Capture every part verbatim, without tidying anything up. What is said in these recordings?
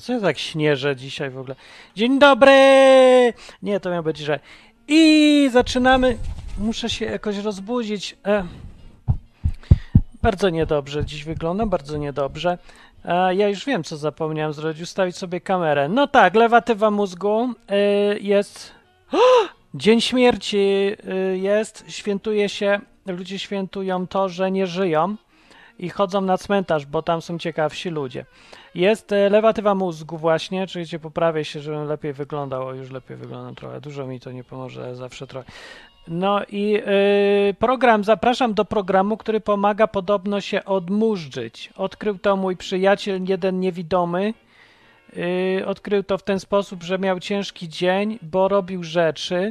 Co ja tak śnieżę dzisiaj w ogóle? Dzień dobry! Nie, to miał być, że... I zaczynamy. Muszę się jakoś rozbudzić. E... Bardzo niedobrze dziś wyglądam, bardzo niedobrze. E, ja już wiem, co zapomniałem zrobić. Ustawić sobie kamerę. No tak, lewatywa mózgu e, jest... O! Dzień śmierci y, jest. Świętuje się. Ludzie świętują to, że nie żyją. I chodzą na cmentarz, bo tam są ciekawsi ludzie. Jest e, lewatywa mózgu właśnie, czyli cię poprawię się, żebym lepiej wyglądał. O, już lepiej wyglądam trochę. Dużo mi to nie pomoże, ale zawsze trochę. No i y, program, zapraszam do programu, który pomaga podobno się odmurzyć. Odkrył to mój przyjaciel, jeden niewidomy. Yy, odkrył to w ten sposób, że miał ciężki dzień, bo robił rzeczy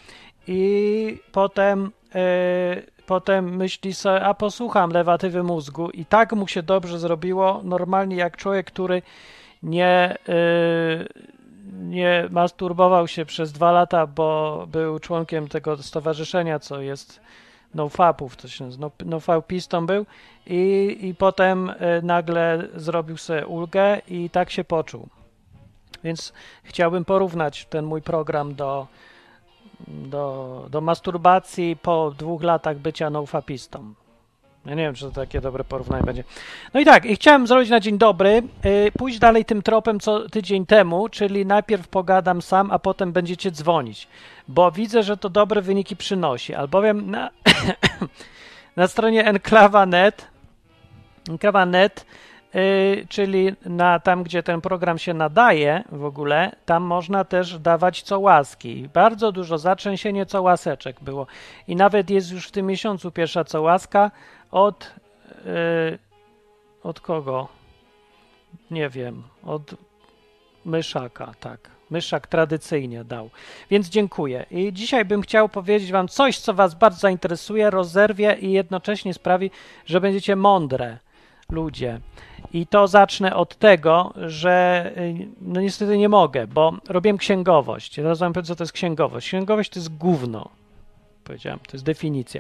i potem, yy, potem myśli sobie, a posłucham lewatywy mózgu i tak mu się dobrze zrobiło, normalnie jak człowiek, który nie, yy, nie masturbował się przez dwa lata, bo był członkiem tego stowarzyszenia, co jest nofapów, to się nazywa, nofapistą był i, i potem y, nagle zrobił sobie ulgę i tak się poczuł. Więc chciałbym porównać ten mój program do, do, do masturbacji po dwóch latach bycia nofapistą. Ja nie wiem, czy to takie dobre porównanie będzie. No i tak, i chciałem zrobić na dzień dobry, yy, pójść dalej tym tropem co tydzień temu, czyli najpierw pogadam sam, a potem będziecie dzwonić, bo widzę, że to dobre wyniki przynosi, albowiem na, na stronie enklawa kropka net, enklawa kropka net, yy, czyli na, tam, gdzie ten program się nadaje w ogóle, tam można też dawać co łaski. Bardzo dużo zatrzęsienie co łaseczek było i nawet jest już w tym miesiącu pierwsza co łaska, Od, yy, od kogo? Nie wiem. Od Myszaka, tak. Myszak tradycyjnie dał. Więc dziękuję. I dzisiaj bym chciał powiedzieć wam coś, co was bardzo zainteresuje, rozerwie i jednocześnie sprawi, że będziecie mądre ludzie. I to zacznę od tego, że no niestety nie mogę, bo robiłem księgowość. Teraz wam powiem, co to jest księgowość. Księgowość to jest gówno. Powiedziałem, to jest definicja.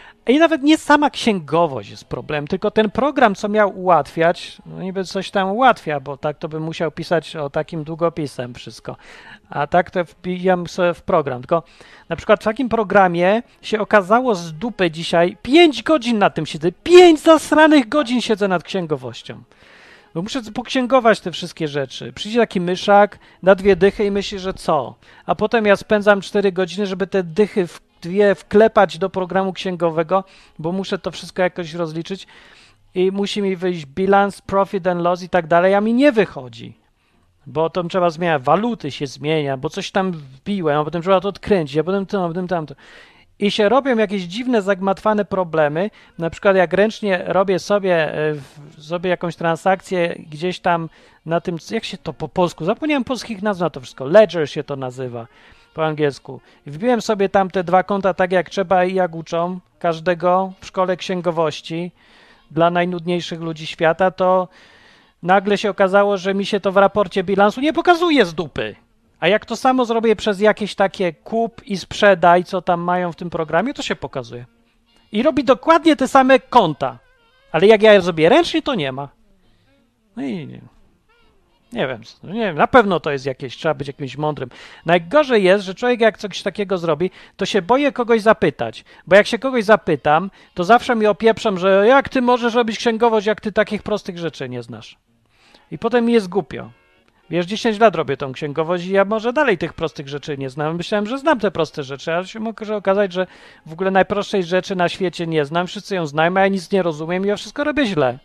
I nawet nie sama księgowość jest problem, tylko ten program, co miał ułatwiać, no niby coś tam ułatwia, bo tak to bym musiał pisać o takim długopisem wszystko, a tak to wbijam sobie w program. Tylko na przykład w takim programie się okazało z dupy dzisiaj, pięć godzin na tym siedzę, pięć zasranych godzin siedzę nad księgowością. Bo muszę poksięgować te wszystkie rzeczy. Przyjdzie taki myszak, da dwie dychy i myśli, że co? A potem ja spędzam cztery godziny, żeby te dychy w dwie wklepać do programu księgowego, bo muszę to wszystko jakoś rozliczyć i musi mi wyjść bilans, profit and loss i tak dalej, a mi nie wychodzi, bo to trzeba zmieniać, waluty się zmienia, bo coś tam wbiłem, a potem trzeba to odkręcić, a potem to, a potem tamto. I się robią jakieś dziwne, zagmatwane problemy, na przykład jak ręcznie robię sobie, sobie jakąś transakcję gdzieś tam na tym, jak się to po polsku, zapomniałem polskich nazw na to wszystko, ledger się to nazywa, po angielsku. I wbiłem sobie tam te dwa konta tak jak trzeba i jak uczą każdego w szkole księgowości dla najnudniejszych ludzi świata, to nagle się okazało, że mi się to w raporcie bilansu nie pokazuje z dupy. A jak to samo zrobię przez jakieś takie kup i sprzedaj, co tam mają w tym programie, to się pokazuje. I robi dokładnie te same konta. Ale jak ja je zrobię ręcznie, to nie ma. No i nie Nie wiem, nie wiem, na pewno to jest jakieś, trzeba być jakimś mądrym. Najgorzej jest, że człowiek jak coś takiego zrobi, to się boję kogoś zapytać, bo jak się kogoś zapytam, to zawsze mi opieprzą, że jak ty możesz robić księgowość, jak ty takich prostych rzeczy nie znasz. I potem mi jest głupio. Wiesz, dziesięć lat robię tą księgowość i ja może dalej tych prostych rzeczy nie znam. Myślałem, że znam te proste rzeczy, ale się może okazać, że w ogóle najprostszej rzeczy na świecie nie znam, wszyscy ją znają, a ja nic nie rozumiem i ja wszystko robię źle.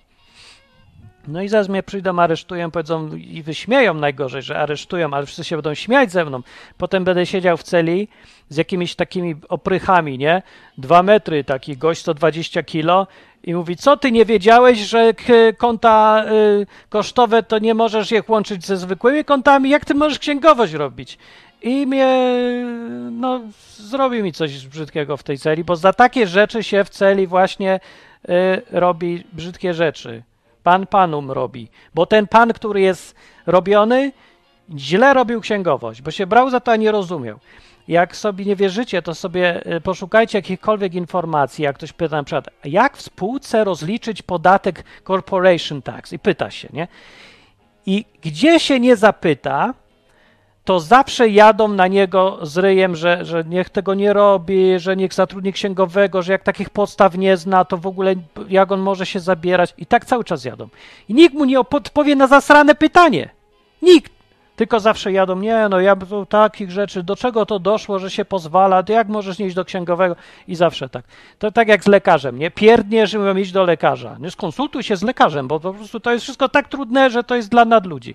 No i zaraz mnie przyjdą, aresztują, powiedzą i wyśmieją najgorzej, że aresztują, ale wszyscy się będą śmiać ze mną. Potem będę siedział w celi z jakimiś takimi oprychami, nie? Dwa metry, taki gość sto dwadzieścia kilo i mówi, co ty nie wiedziałeś, że k- konta y, kosztowe to nie możesz je łączyć ze zwykłymi kontami? Jak ty możesz księgowość robić? I mnie, no, zrobi mi coś brzydkiego w tej celi, bo za takie rzeczy się w celi właśnie y, robi brzydkie rzeczy. Pan panum robi, bo ten pan, który jest robiony, źle robił księgowość, bo się brał za to, a nie rozumiał. Jak sobie nie wierzycie, to sobie poszukajcie jakichkolwiek informacji, jak ktoś pyta na przykład, jak w spółce rozliczyć podatek corporation tax i pyta się, nie? I gdzie się nie zapyta, to zawsze jadą na niego z ryjem, że, że niech tego nie robi, że niech zatrudni księgowego, że jak takich podstaw nie zna, to w ogóle jak on może się zabierać. I tak cały czas jadą. I nikt mu nie odpowie na zasrane pytanie. Nikt. Tylko zawsze jadą, nie, no ja tu takich rzeczy, do czego to doszło, że się pozwala, to jak możesz nie iść do księgowego? I zawsze tak. To tak jak z lekarzem, nie? Pierdnie, że mam iść do lekarza. Nie, skonsultuj się z lekarzem, bo po prostu to jest wszystko tak trudne, że to jest dla nadludzi.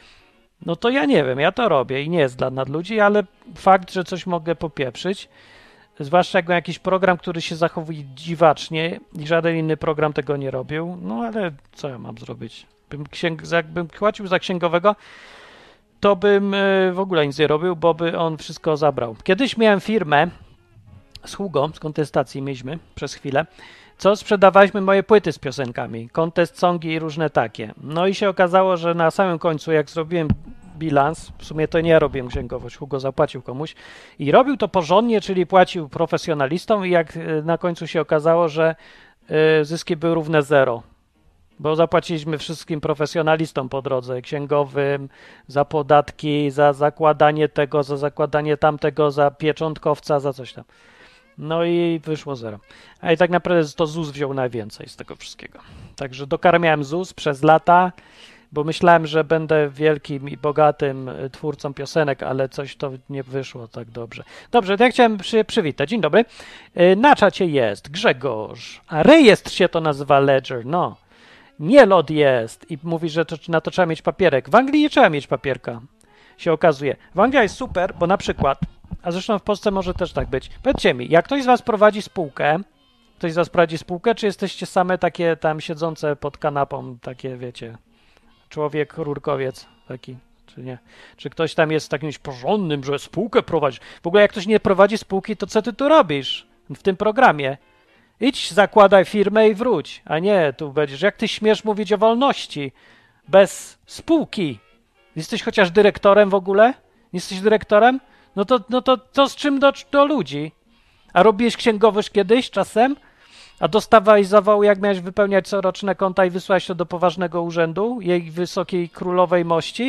No to ja nie wiem, ja to robię i nie jest dla nadludzi, ale fakt, że coś mogę popieprzyć, zwłaszcza jak mam jakiś program, który się zachowuje dziwacznie i żaden inny program tego nie robił, no ale co ja mam zrobić? Bym księg, jakbym płacił za księgowego, to bym w ogóle nic nie robił, bo by on wszystko zabrał. Kiedyś miałem firmę z Hugo, z kontestacji mieliśmy przez chwilę, co sprzedawaliśmy moje płyty z piosenkami, kontest songi i różne takie. No i się okazało, że na samym końcu, jak zrobiłem bilans, w sumie to nie ja robiłem księgowość, Hugo zapłacił komuś i robił to porządnie, czyli płacił profesjonalistom i jak na końcu się okazało, że zyski były równe zero. Bo zapłaciliśmy wszystkim profesjonalistom po drodze, księgowym, za podatki, za zakładanie tego, za zakładanie tamtego, za pieczątkowca, za coś tam. No i wyszło zero. A i tak naprawdę to Z U S wziął najwięcej z tego wszystkiego. Także dokarmiałem Z U S przez lata, bo myślałem, że będę wielkim i bogatym twórcą piosenek, ale coś to nie wyszło tak dobrze. Dobrze, to ja chciałem przy, przywitać. Dzień dobry. Na czacie jest Grzegorz, a rejestr się to nazywa Ledger, no. Nie lot jest i mówi, że to, na to trzeba mieć papierek. W Anglii nie trzeba mieć papierka, się okazuje. W Anglii jest super, bo na przykład, a zresztą w Polsce może też tak być. Powiedzcie mi, jak ktoś z was prowadzi spółkę, ktoś z was prowadzi spółkę, czy jesteście same takie tam siedzące pod kanapą, takie wiecie, człowiek rurkowiec taki, czy nie? Czy ktoś tam jest takim porządnym, że spółkę prowadzi? W ogóle jak ktoś nie prowadzi spółki, to co ty tu robisz w tym programie? Idź, zakładaj firmę i wróć, a nie, tu będziesz. Jak ty śmiesz mówić o wolności bez spółki? Jesteś chociaż dyrektorem w ogóle? Jesteś dyrektorem? No to, no to, to z czym do, do ludzi? A robiłeś księgowość kiedyś czasem? A dostawałeś zawału, jak miałeś wypełniać coroczne konta i wysłać to do poważnego urzędu, jej wysokiej królowej mości?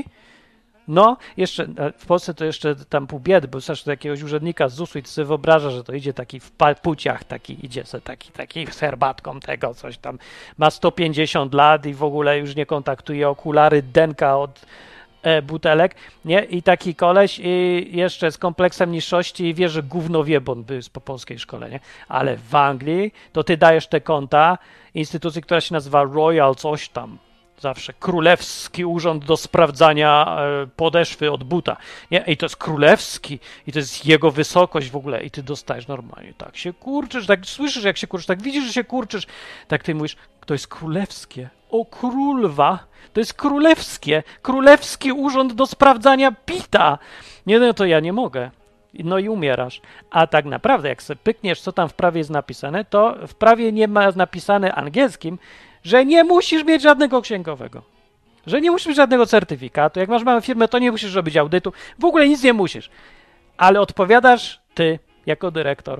No, jeszcze w Polsce to jeszcze tam pół biedy, bo wystarczy do jakiegoś urzędnika z Z U S-u i ty sobie wyobraża, że to idzie taki w puciach, taki idzie sobie taki, taki z herbatką tego, coś tam, ma sto pięćdziesiąt lat i w ogóle już nie kontaktuje, okulary, denka od e, butelek, nie? I taki koleś i jeszcze z kompleksem niższości i wie, że gówno wie, bo on był po polskiej szkole, nie? Ale w Anglii to ty dajesz te konta instytucji, która się nazywa Royal coś tam, zawsze królewski urząd do sprawdzania e, podeszwy od buta. Nie? I to jest królewski, i to jest jego wysokość w ogóle, i ty dostajesz normalnie. Tak się kurczysz, tak słyszysz, jak się kurczysz, tak widzisz, że się kurczysz, tak ty mówisz, to jest królewskie. O królwa, to jest królewskie, królewski urząd do sprawdzania pita. Nie, no to ja nie mogę. No i umierasz. A tak naprawdę, jak sobie pykniesz, co tam w prawie jest napisane, to w prawie nie ma napisane angielskim, że nie musisz mieć żadnego księgowego, że nie musisz mieć żadnego certyfikatu. Jak masz małą firmę, to nie musisz robić audytu, w ogóle nic nie musisz, ale odpowiadasz ty jako dyrektor.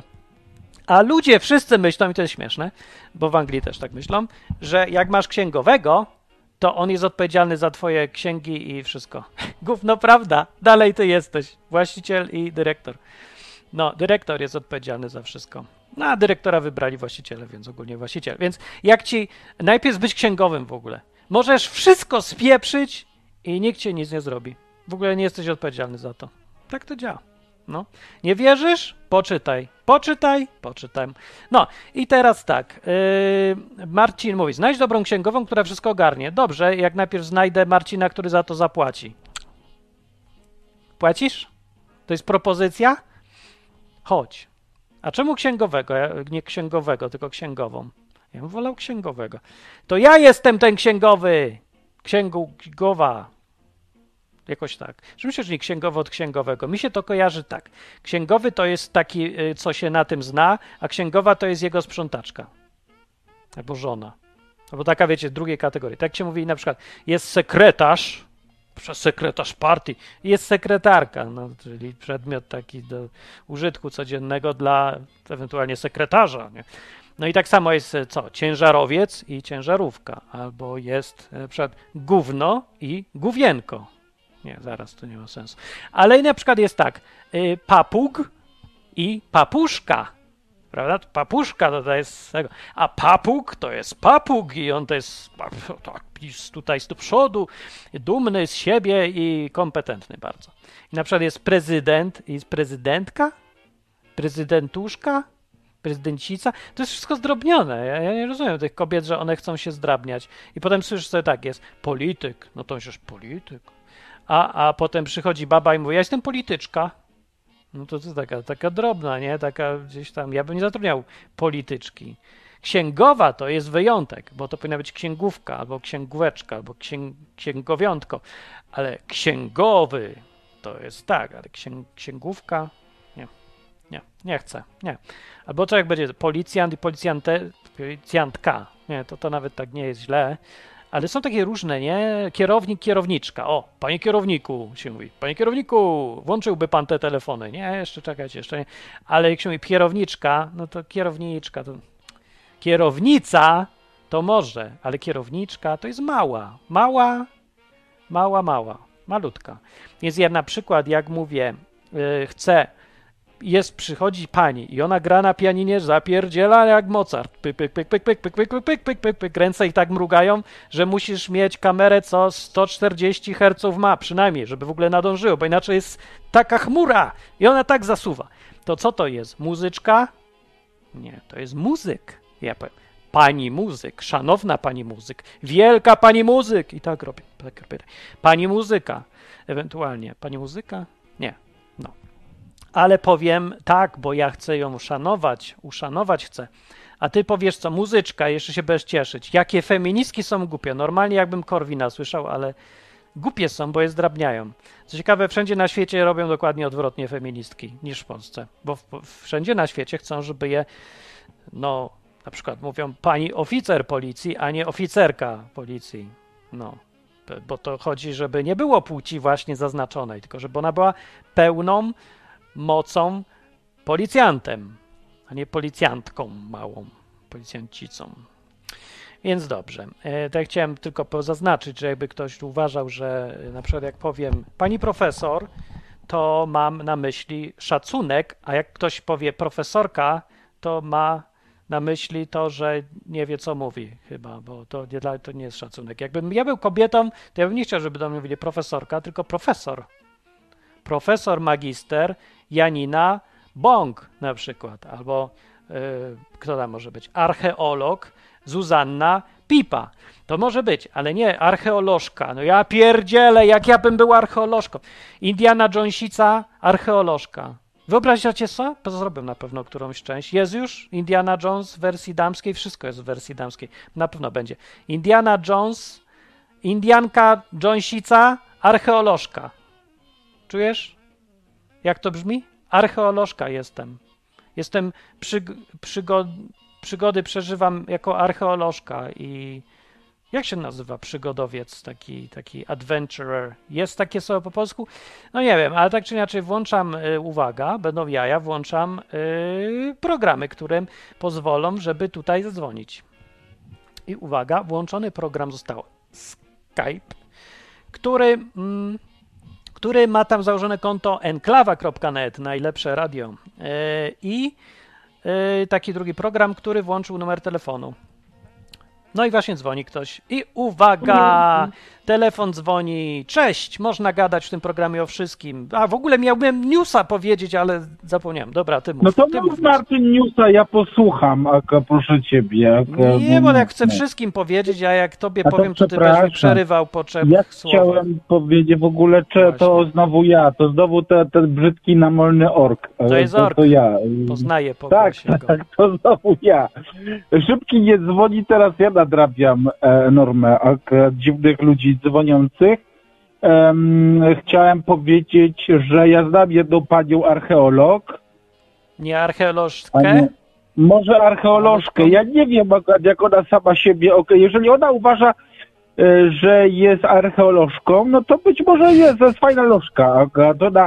A ludzie wszyscy myślą, i to jest śmieszne, bo w Anglii też tak myślą, że jak masz księgowego, to on jest odpowiedzialny za twoje księgi i wszystko. Gówno prawda, dalej ty jesteś właściciel i dyrektor. No, dyrektor jest odpowiedzialny za wszystko. No, a dyrektora wybrali właściciele, więc ogólnie właściciel. Więc jak ci najpierw być księgowym w ogóle, możesz wszystko spieprzyć i nikt ci nic nie zrobi. W ogóle nie jesteś odpowiedzialny za to. Tak to działa. No. Nie wierzysz? Poczytaj. Poczytaj, poczytaj. No i teraz tak. Yy, Marcin mówi, znajdź dobrą księgową, która wszystko ogarnie. Dobrze, jak najpierw znajdę Marcina, który za to zapłaci. Płacisz? To jest propozycja? Chodź. A czemu księgowego? Nie księgowego, tylko księgową. Ja bym wolał księgowego. To ja jestem ten księgowy. Księgowa. Jakoś tak. Myślę, że nie księgowy od księgowego. Mi się to kojarzy tak. Księgowy to jest taki, co się na tym zna, a księgowa to jest jego sprzątaczka. Albo żona. Albo taka, wiecie, drugiej kategorii. Tak się mówi na przykład, jest sekretarz, przez sekretarz partii, jest sekretarka, no, czyli przedmiot taki do użytku codziennego dla ewentualnie sekretarza, nie? No i tak samo jest e, co? Ciężarowiec i ciężarówka. Albo jest e, na przykład gówno i gówienko. Nie, zaraz, to nie ma sensu. Ale na przykład jest tak, y, papug i papuszka, prawda? Papuszka to, to jest tego, a papug to jest papug i on to jest tak, tutaj z tu przodu, dumny z siebie i kompetentny bardzo. I na przykład jest prezydent i jest prezydentka, prezydentuszka, prezydencica. To jest wszystko zdrobnione. Ja, ja nie rozumiem tych kobiet, że one chcą się zdrabniać. I potem słyszysz sobie tak, jest polityk, no to myślisz polityk. A, a potem przychodzi baba i mówi, ja jestem polityczka. No to to jest taka, taka drobna, nie? Taka gdzieś tam, ja bym nie zatrudniał polityczki. Księgowa to jest wyjątek, bo to powinna być księgówka, albo księgóweczka, albo księg, księgowiątko. Ale księgowy to jest tak, ale księg, księgówka nie, nie, nie chcę, nie. Albo co jak będzie policjant i policjante, policjantka, nie, to to nawet tak nie jest źle. Ale są takie różne, nie? Kierownik, kierowniczka. O, panie kierowniku, się mówi. Panie kierowniku, włączyłby pan te telefony. Nie, jeszcze czekajcie, jeszcze nie. Ale jak się mówi kierowniczka, no to kierowniczka to... Kierownica to może, ale kierowniczka to jest mała. Mała, mała, mała. Malutka. Więc ja na przykład, jak mówię, yy, chcę, jest, przychodzi pani i ona gra na pianinie, zapierdziela jak Mozart. Pyk, pyk, pyk, pyk, pyk, pyk, pyk, pyk, pyk, pyk, pyk, pyk. Ręce i tak mrugają, że musisz mieć kamerę, co sto czterdzieści herców ma przynajmniej, żeby w ogóle nadążyło, bo inaczej jest taka chmura i ona tak zasuwa. To co to jest? Muzyczka? Nie, to jest muzyk. Ja powiem, pani muzyk, szanowna pani muzyk, wielka pani muzyk i tak robię. Tak robię. Pani muzyka, ewentualnie. Pani muzyka? Nie, no. Ale powiem tak, bo ja chcę ją uszanować, uszanować chcę. A ty powiesz co, muzyczka, jeszcze się będziesz cieszyć. Jakie feministki są głupie. Normalnie jakbym Korwina słyszał, ale głupie są, bo je zdrabniają. Co ciekawe, wszędzie na świecie robią dokładnie odwrotnie feministki niż w Polsce. Bo w, wszędzie na świecie chcą, żeby je, no, na przykład mówią pani oficer policji, a nie oficerka policji. No, bo to chodzi, żeby nie było płci właśnie zaznaczonej, tylko żeby ona była pełną mocą policjantem, a nie policjantką małą, policjancicą. Więc dobrze. E, tak chciałem tylko zaznaczyć, że jakby ktoś uważał, że na przykład jak powiem pani profesor, to mam na myśli szacunek, a jak ktoś powie profesorka, to ma na myśli to, że nie wie co mówi chyba, bo to nie, to nie jest szacunek. Jakbym ja był kobietą, to ja bym nie chciał, żeby do mnie mówili profesorka, tylko profesor. Profesor, magister, Janina Bąk na przykład, albo yy, kto tam może być? Archeolog, Zuzanna Pipa. To może być, ale nie archeolożka. No ja pierdzielę, jak ja bym był archeolożką. Indiana Jonesica, archeolożka. Wyobraźcie sobie, to zrobię na pewno którąś część. Jest już Indiana Jones w wersji damskiej, wszystko jest w wersji damskiej. Na pewno będzie. Indiana Jones, Indianka Jonesica, archeolożka. Czujesz? Jak to brzmi? Archeolożka jestem. Jestem przyg- przygod- przygody przeżywam jako archeolożka i jak się nazywa przygodowiec, taki, taki adventurer? Jest takie słowo po polsku? No nie wiem, ale tak czy inaczej włączam, y, uwaga, będą jaja, włączam y, programy, które pozwolą, żeby tutaj zadzwonić. I uwaga, włączony program został Skype, który... Mm, który ma tam założone konto enklawa kropka net, najlepsze radio. Yy, I yy, taki drugi program, który włączył numer telefonu. No i właśnie dzwoni ktoś. I uwaga! Telefon dzwoni. Cześć! Można gadać w tym programie o wszystkim. A w ogóle miałbym newsa powiedzieć, ale zapomniałem. Dobra, ty mów. No to ty mów Marcin newsa, ja posłucham, Aka, proszę ciebie. Aka, nie, bo jak chcę wszystkim powiedzieć, a jak tobie a to powiem, to ty będziesz mi przerywał po trzech Ja słowach. chciałem powiedzieć w ogóle, czy to znowu ja, to znowu ten, ten brzydki namolny ork. To jest ork. To, to ja. Poznaję po Tak, głosie go. tak, to znowu ja. Szybki nie dzwoni, teraz ja nadrabiam e, normę Aka, dziwnych ludzi dzwoniących. Um, chciałem powiedzieć, że ja znam jedną panią archeolog. Nie archeolożkę? Nie, może archeolożkę. Ja nie wiem, jak ona sama siebie... Okay, jeżeli ona uważa, że jest archeolożką, no to być może jest, to jest fajna lożka. To ona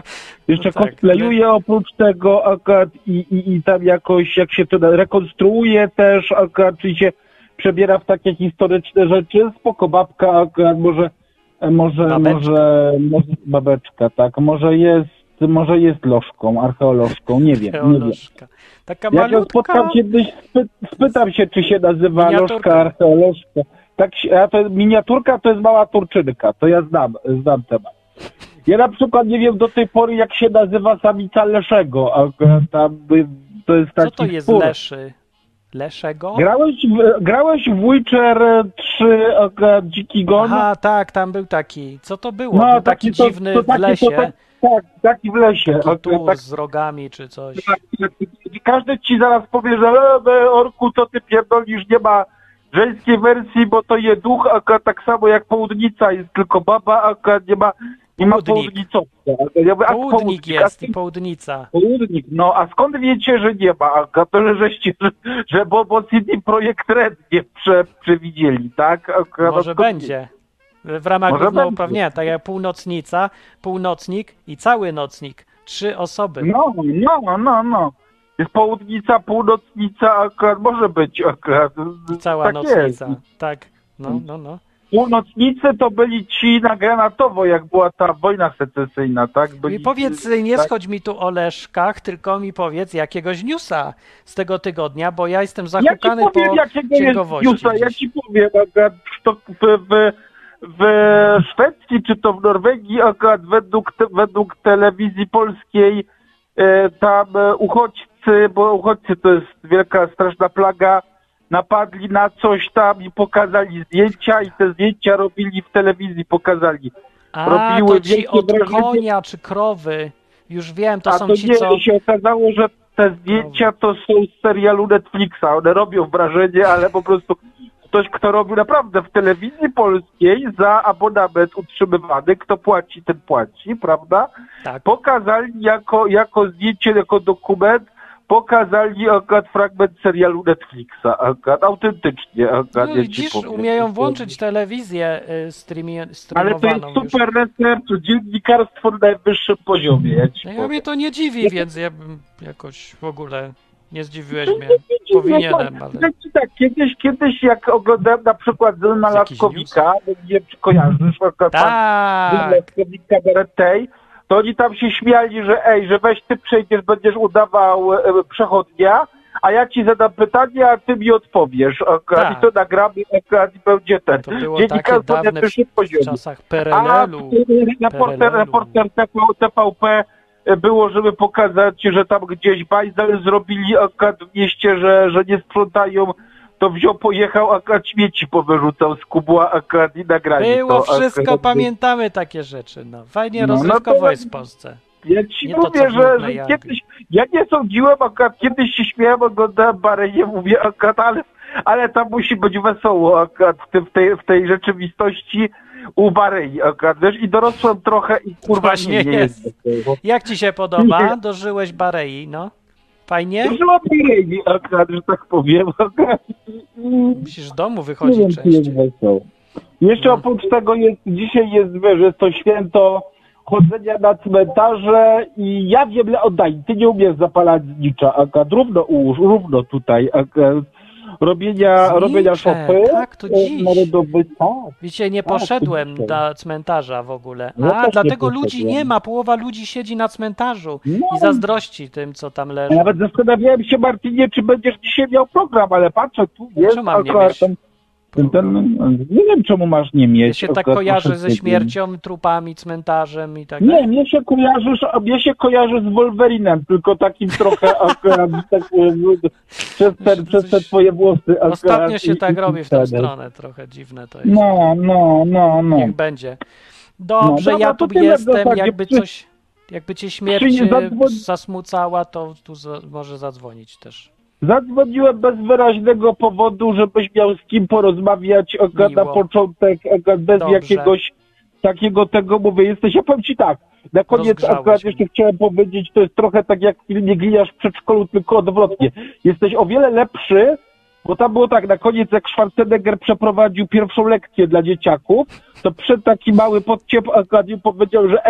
Jeszcze No tak, cosplayuje ale- oprócz tego akurat i, i, i tam jakoś, jak się to da- rekonstruuje też akurat, czyli się przebiera w takie historyczne rzeczy. Spoko babka akurat, może, może, Babeczka. może, może babeczka, tak, może jest, może jest lożką, archeolożką, nie wiem, nie wiem. Teolożka. Taka Jak ją malutka. spotkam kiedyś, spy, spytam się, czy się nazywa Miniaturka. lożka, archeolożka. Tak, się- a to miniaturka to jest mała Turczynka, to ja znam, znam temat. Ja na przykład nie wiem do tej pory, jak się nazywa samica Leszego, a tam by- to jest taki Co to jest spór. Leszy? Leszego? Grałeś w, grałeś w Witcher trzy, akurat Dziki Gon? Aha, tak, tam był taki. Co to było? No, był taki, to- dziwny to w taki- lesie. to tak- Tak, taki w lesie. Taki akurat, tur tak, z rogami czy coś. tak, tak, każdy ci zaraz powie, że e, orku, co ty pierdolisz, nie ma żeńskiej wersji, bo to je duch, akurat tak samo jak południca, jest tylko baba, akurat nie ma, nie ma Południk. południcowca. Ja mówię, a Południk a jest skąd- i południca. Południk, no a skąd wiecie, że nie ma? A to, że żeście, że, że bo, bo C D Projekt Red nie prze, przewidzieli, tak? Akurat Może skąd będzie. W ramach Może równouprawnienia, tak jak północnica, północnik i cały nocnik. Trzy osoby. No, no, no, no. Jest południca, północnica, akurat może być akurat. I cała tak nocnica. jest. Tak. No, no, no. Północnicy to byli ci na Granatowo, jak była ta wojna secesyjna, tak? Byli, I powiedz, nie tak? schodź mi tu o Leszkach, tylko mi powiedz jakiegoś newsa z tego tygodnia, bo ja jestem Ja ci zahukany powiem, po jakiego jest księgowości. newsa, ja dziś. ci powiem, akurat to w, w, w Szwecji czy to w Norwegii, akurat według, te, według telewizji polskiej, e, tam e, uchodźcy, bo uchodźcy to jest wielka, straszna plaga, napadli na coś tam i pokazali zdjęcia i te zdjęcia robili w telewizji, pokazali. A, robiły to ci wielkie od wrażenie. konia czy krowy. Już wiem, to A są to ci, nie, co... się okazało, że te zdjęcia to są z serialu Netflixa. One robią wrażenie, ale po prostu ktoś, kto robił naprawdę w telewizji polskiej za abonament utrzymywany, kto płaci, ten płaci, prawda? Tak. Pokazali jako, jako zdjęcie, jako dokument, pokazali akurat fragment serialu Netflixa, akurat autentycznie. Akurat, No, ja ci widzisz, powiem. umieją włączyć telewizję y, streami, Ale to jest streamowaną już. super research, dziennikarstwo na najwyższym poziomie, ja ci No, ja powiem. mnie to nie dziwi, więc ja bym jakoś w ogóle nie zdziwiłeś mnie. Nie, Powinienem, nie, ale... tak, tak, kiedyś, kiedyś jak oglądałem na przykład Zena Jakiś Laskowika, nie wiem czy kojarzysz, pan Tak! Laskowik kabaret tej, to oni tam się śmiali, że ej, że weź ty przejdziesz, będziesz udawał e, przechodnia, a ja ci zadam pytanie, a ty mi odpowiesz. Akurat, Tak. I to nagramy, akurat i będzie ten. To było takie Dziennikarstwo na dawne w, najwyższym w poziomie. czasach A Perelelu. reporter, Perelelu. reporter T V, T V P było, żeby pokazać, że tam gdzieś bajzel zrobili akurat w mieście, że, że nie sprzątają, to wziął, pojechał, akurat śmieci powyrzucał z kubła akurat i nagrali Było to. wszystko, akurat. pamiętamy takie rzeczy. No. Fajnie No, no rozrywkowo to- jest w Polsce. Ja ci Nie to, mówię, co w że, Nudnej że Anglii. kiedyś, ja nie sądziłem, akurat kiedyś się śmiałem, oglądałem Bareję, mówię akurat, ale, ale tam musi być wesoło akurat w, tym, w, tej, w tej rzeczywistości u Barei akurat, wiesz, i dorosłem trochę i kurwa Właśnie nie, nie jest. jest. wesoło. Jak ci się podoba? Dożyłeś Barei, no? Fajnie? Użyła Barei akurat, że tak powiem, akurat. Musisz z domu Nie wychodzić wiem, czy jest częściej. wesoło. Jeszcze No. oprócz tego jest, dzisiaj jest, wiesz, jest to święto chodzenia na cmentarze i ja wiem, oddaj, ty nie umiesz zapalać znicza, akurat równo ułóż, równo tutaj, akurat robienia, Znicze, robienia szopy. tak, to e, dziś. Narodowy, tak. Wiecie, nie Tak, poszedłem to do cmentarza w ogóle. Ja A, też dlatego nie ludzi poszedłem. nie ma. Połowa ludzi siedzi na cmentarzu No. i zazdrości tym, co tam A leży. nawet zastanawiałem się, Martinie, czy będziesz dzisiaj miał program, ale patrzę, tu jest Czemu mam nie akurat mieć ten, ten, ten, nie wiem, czemu masz nie mieć. Ja się tak akurat kojarzy proszę ze ciebie. śmiercią, trupami, cmentarzem i tak Nie, dalej. mnie się kojarzysz, mnie się kojarzy z Wolverinem, tylko takim trochę akurat tak, e, przez, te, przez te twoje włosy. Akurat, Ostatnio się i- tak i- robi w i tę ten. stronę, trochę dziwne to jest. No, no, no, no. Niech będzie. Dobrze, No, ja dobra, tu to tyle w jestem, zasadzie. jakby Przy- coś, jakby cię śmierć przy- e, zadzwoń- zasmucała, to tu za, może zadzwonić też. Zadzwoniłem bez wyraźnego powodu, żebyś miał z kim porozmawiać akurat na Miło. początek, akurat bez Dobrze. jakiegoś takiego tego, mówię, jesteś, ja powiem ci tak, na koniec Rozgrzałeś akurat mnie. jeszcze chciałem powiedzieć, to jest trochę tak jak w filmie Gliniarz w przedszkolu, tylko odwrotnie. Jesteś o wiele lepszy, bo tam było tak, na koniec jak Schwarzenegger przeprowadził pierwszą lekcję dla dzieciaków, to przed taki mały podciep akurat im powiedział, że ej,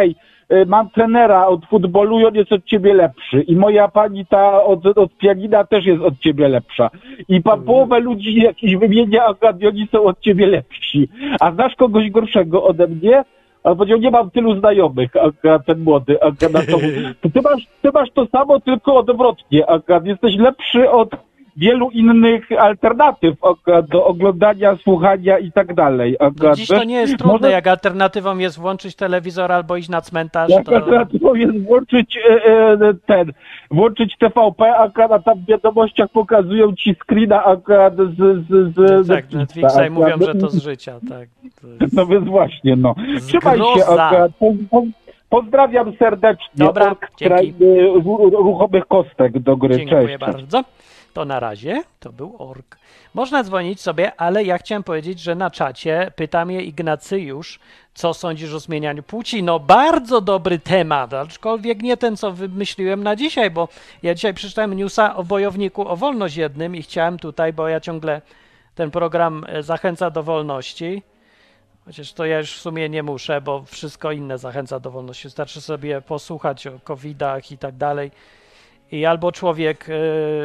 y, mam trenera od futbolu i on jest od ciebie lepszy. I moja pani ta od, od pianina też jest od ciebie lepsza. I pa, połowę ludzi jakiś wymienia, a oni są od ciebie lepsi. A znasz kogoś gorszego ode mnie? A powiedział, nie mam tylu znajomych, a ten młody, a na to, to ty masz, ty masz to samo, tylko odwrotnie, a jesteś lepszy od wielu innych alternatyw a, do oglądania, słuchania i tak dalej. A, no dziś to nie jest trudne, może, jak alternatywą jest włączyć telewizor albo iść na cmentarz. Jak to... alternatywą jest włączyć e, e, ten, włączyć T V P, a tam w wiadomościach pokazują ci screena akurat z, z, z tak, Netflixa i mówią, że to z życia, tak. Jest... No więc właśnie, no. Trzymaj się, akurat. Po, po, pozdrawiam serdecznie. Dobra, Ork dzięki. Ruchomych kostek do gry. Dziękuję Cześć. bardzo. To na razie, to był Ork. Można dzwonić sobie, ale ja chciałem powiedzieć, że na czacie pyta mnie Ignacyjusz, co sądzisz o zmienianiu płci. No bardzo dobry temat, aczkolwiek nie ten, co wymyśliłem na dzisiaj, bo ja dzisiaj przeczytałem newsa o bojowniku o wolność jednym i chciałem tutaj, bo ja ciągle ten program zachęca do wolności, chociaż to ja już w sumie nie muszę, bo wszystko inne zachęca do wolności. Wystarczy sobie posłuchać o kowidach i tak dalej. I albo człowiek y,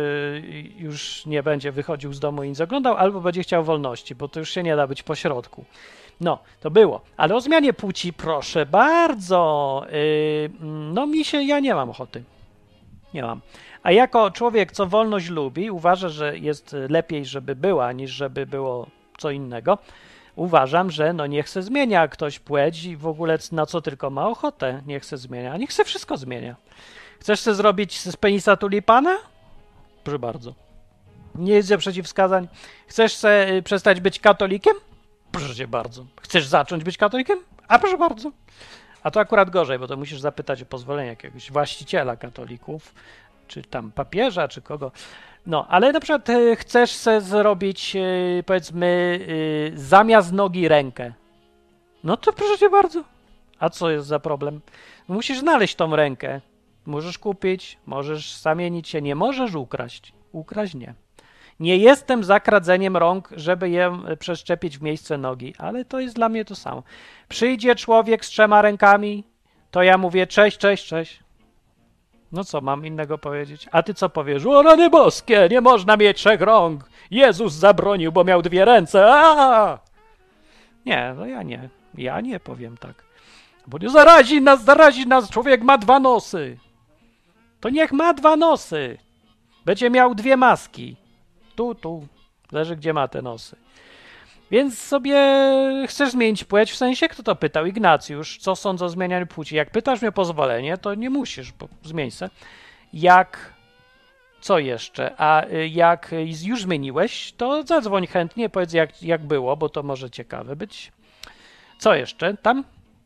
już nie będzie wychodził z domu i nic oglądał, albo będzie chciał wolności, bo to już się nie da być pośrodku. No, to było. Ale o zmianie płci, proszę bardzo. Y, no mi się, ja nie mam ochoty. Nie mam. A jako człowiek, co wolność lubi, uważa, że jest lepiej, żeby była, niż żeby było co innego. Uważam, że no niech se zmienia ktoś płeć i w ogóle na co tylko ma ochotę, niech se zmienia. Niech se wszystko zmienia. Chcesz sobie zrobić z penisa tulipana? Proszę bardzo. Nie jest przeciwwskazań. Chcesz sobie przestać być katolikiem? Proszę cię bardzo. Chcesz zacząć być katolikiem? A proszę bardzo. A to akurat gorzej, bo to musisz zapytać o pozwolenie jakiegoś właściciela katolików, czy tam papieża, czy kogo. No, ale na przykład y, chcesz sobie zrobić, y, powiedzmy, y, zamiast nogi rękę. No to proszę cię bardzo. A co jest za problem? Musisz znaleźć tą rękę. Możesz kupić, możesz zamienić się, nie możesz ukraść. Ukraść nie. Nie jestem za kradzeniem rąk, żeby je przeszczepić w miejsce nogi, ale to jest dla mnie to samo. Przyjdzie człowiek z trzema rękami, to ja mówię cześć, cześć, cześć. No co mam innego powiedzieć? A ty co powiesz? O rany boskie, nie można mieć trzech rąk. Jezus zabronił, bo miał dwie ręce. Aaaa! Nie, no ja nie. Ja nie powiem tak. Bo nie zarazi nas, zarazi nas, człowiek ma dwa nosy. To niech ma dwa nosy. Będzie miał dwie maski. Tu, tu. Zależy, gdzie ma te nosy. Więc sobie chcesz zmienić płeć, w sensie, kto to pytał? Ignacjusz, co sądzę o zmienianiu płci? Jak pytasz mnie o pozwolenie, to nie musisz, bo zmień se. Jak, co jeszcze? A jak już zmieniłeś, to zadzwoń chętnie, powiedz jak, jak było, bo to może ciekawe być. Co jeszcze tam?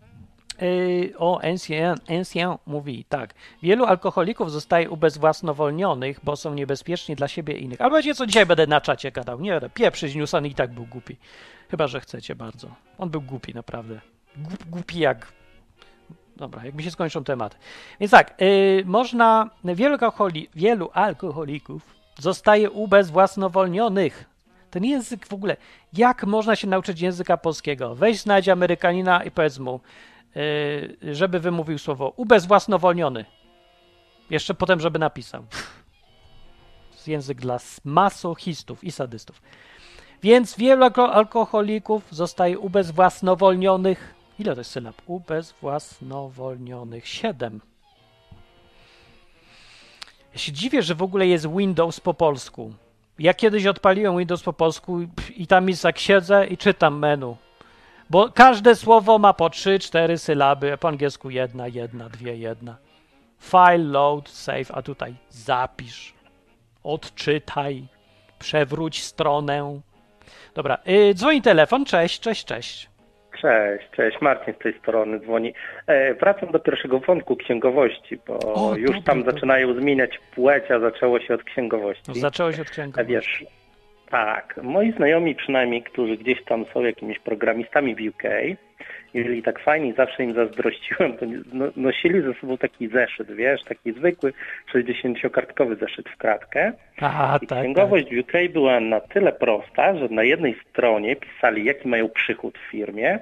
Yy, o, Ancien, Ancien mówi tak. Wielu alkoholików zostaje ubezwłasnowolnionych, bo są niebezpieczni dla siebie i innych. Ale wiecie co, dzisiaj będę na czacie gadał. Nie, pieprzyć Newsan i tak był głupi. Chyba, że chcecie bardzo. On był głupi, naprawdę. Głup, głupi jak... Dobra, jak mi się skończą tematy. Więc tak, yy, można... Wielu, alkoholi, wielu alkoholików zostaje ubezwłasnowolnionych. Ten język w ogóle... Jak można się nauczyć języka polskiego? Weź znajdź Amerykanina i powiedz mu, Yy, żeby wymówił słowo ubezwłasnowolniony. Jeszcze potem, żeby napisał. Jest język dla masochistów i sadystów. Więc wielu alko- alkoholików zostaje ubezwłasnowolnionych. Ile to jest sylab? Ubezwłasnowolnionych. Siedem. Ja się dziwię, że w ogóle jest Windows po polsku. Ja kiedyś odpaliłem Windows po polsku i tam jest jak siedzę i czytam menu. Bo każde słowo ma po trzy, cztery sylaby, a po angielsku jedna, jedna, dwie, jedna. File, load, save, a tutaj zapisz, odczytaj, przewróć stronę. Dobra, yy, dzwoni telefon, cześć, cześć, cześć. Cześć, cześć, Marcin z tej strony dzwoni. E, wracam do pierwszego wątku księgowości, bo O, już dobra, tam dobra. zaczynają zmieniać płeć, a zaczęło się od księgowości. No, zaczęło się od A księgowości. wiesz, tak, moi znajomi przynajmniej, którzy gdzieś tam są jakimiś programistami w U K, jeżeli tak fajnie zawsze im zazdrościłem, to no, nosili ze sobą taki zeszyt, wiesz, taki zwykły sześćdziesięciokartkowy zeszyt w kratkę. Aha, I tak, księgowość tak. w U K była na tyle prosta, że na jednej stronie pisali, jaki mają przychód w firmie,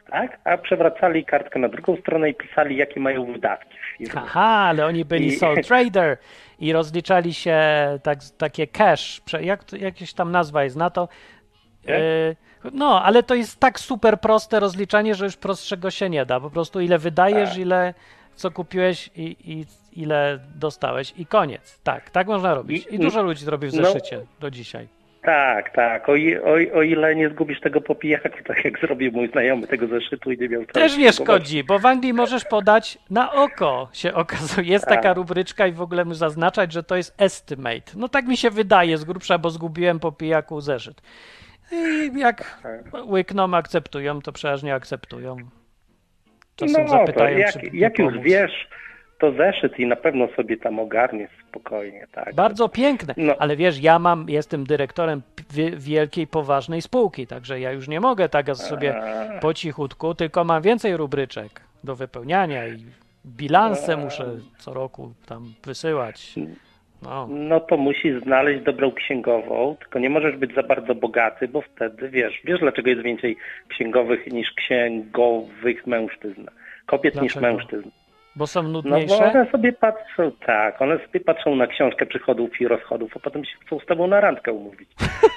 tak? A przewracali kartkę na drugą stronę i pisali, jakie mają wydatki w firmie. Aha, ale oni byli I- sole trader i rozliczali się tak, takie cash, prze- jak, to- jakieś tam nazwa jest na to. Nie? Y, no, ale to jest tak super proste rozliczanie, że już prostszego się nie da. Po prostu ile wydajesz, Tak. ile co kupiłeś i, i ile dostałeś i koniec. Tak, tak można robić. I I- dużo ludzi zrobi w no. zeszycie do dzisiaj. Tak, tak. O, i- o, o ile nie zgubisz tego po pijaku, tak jak zrobił mój znajomy tego zeszytu i nie miał Też nie szkodzi, bo w Anglii możesz podać na oko, się okazuje. Jest Tak. taka rubryczka i w ogóle mu zaznaczać, że to jest estimate. No tak mi się wydaje z grubsza, bo zgubiłem po pijaku zeszyt. I jak łykną, akceptują, to przeważnie akceptują. Czasem No, to zapytają, jak, czy jak już pomóc. wiesz, to zeszyt i na pewno sobie tam ogarniesz spokojnie, tak. Bardzo piękne, No. ale wiesz, ja mam, jestem dyrektorem wi- wielkiej, poważnej spółki, także ja już nie mogę tak sobie A, po cichutku, tylko mam więcej rubryczek do wypełniania i bilanse muszę co roku tam wysyłać. No, No to musisz znaleźć dobrą księgową, tylko nie możesz być za bardzo bogaty, bo wtedy wiesz, wiesz dlaczego jest więcej księgowych niż księgowych mężczyzn, kobiet niż Dlaczego? mężczyzn. bo są No bo nudniejsze. one sobie patrzą, tak, one sobie patrzą na książkę przychodów i rozchodów, a potem się chcą z tobą na randkę umówić.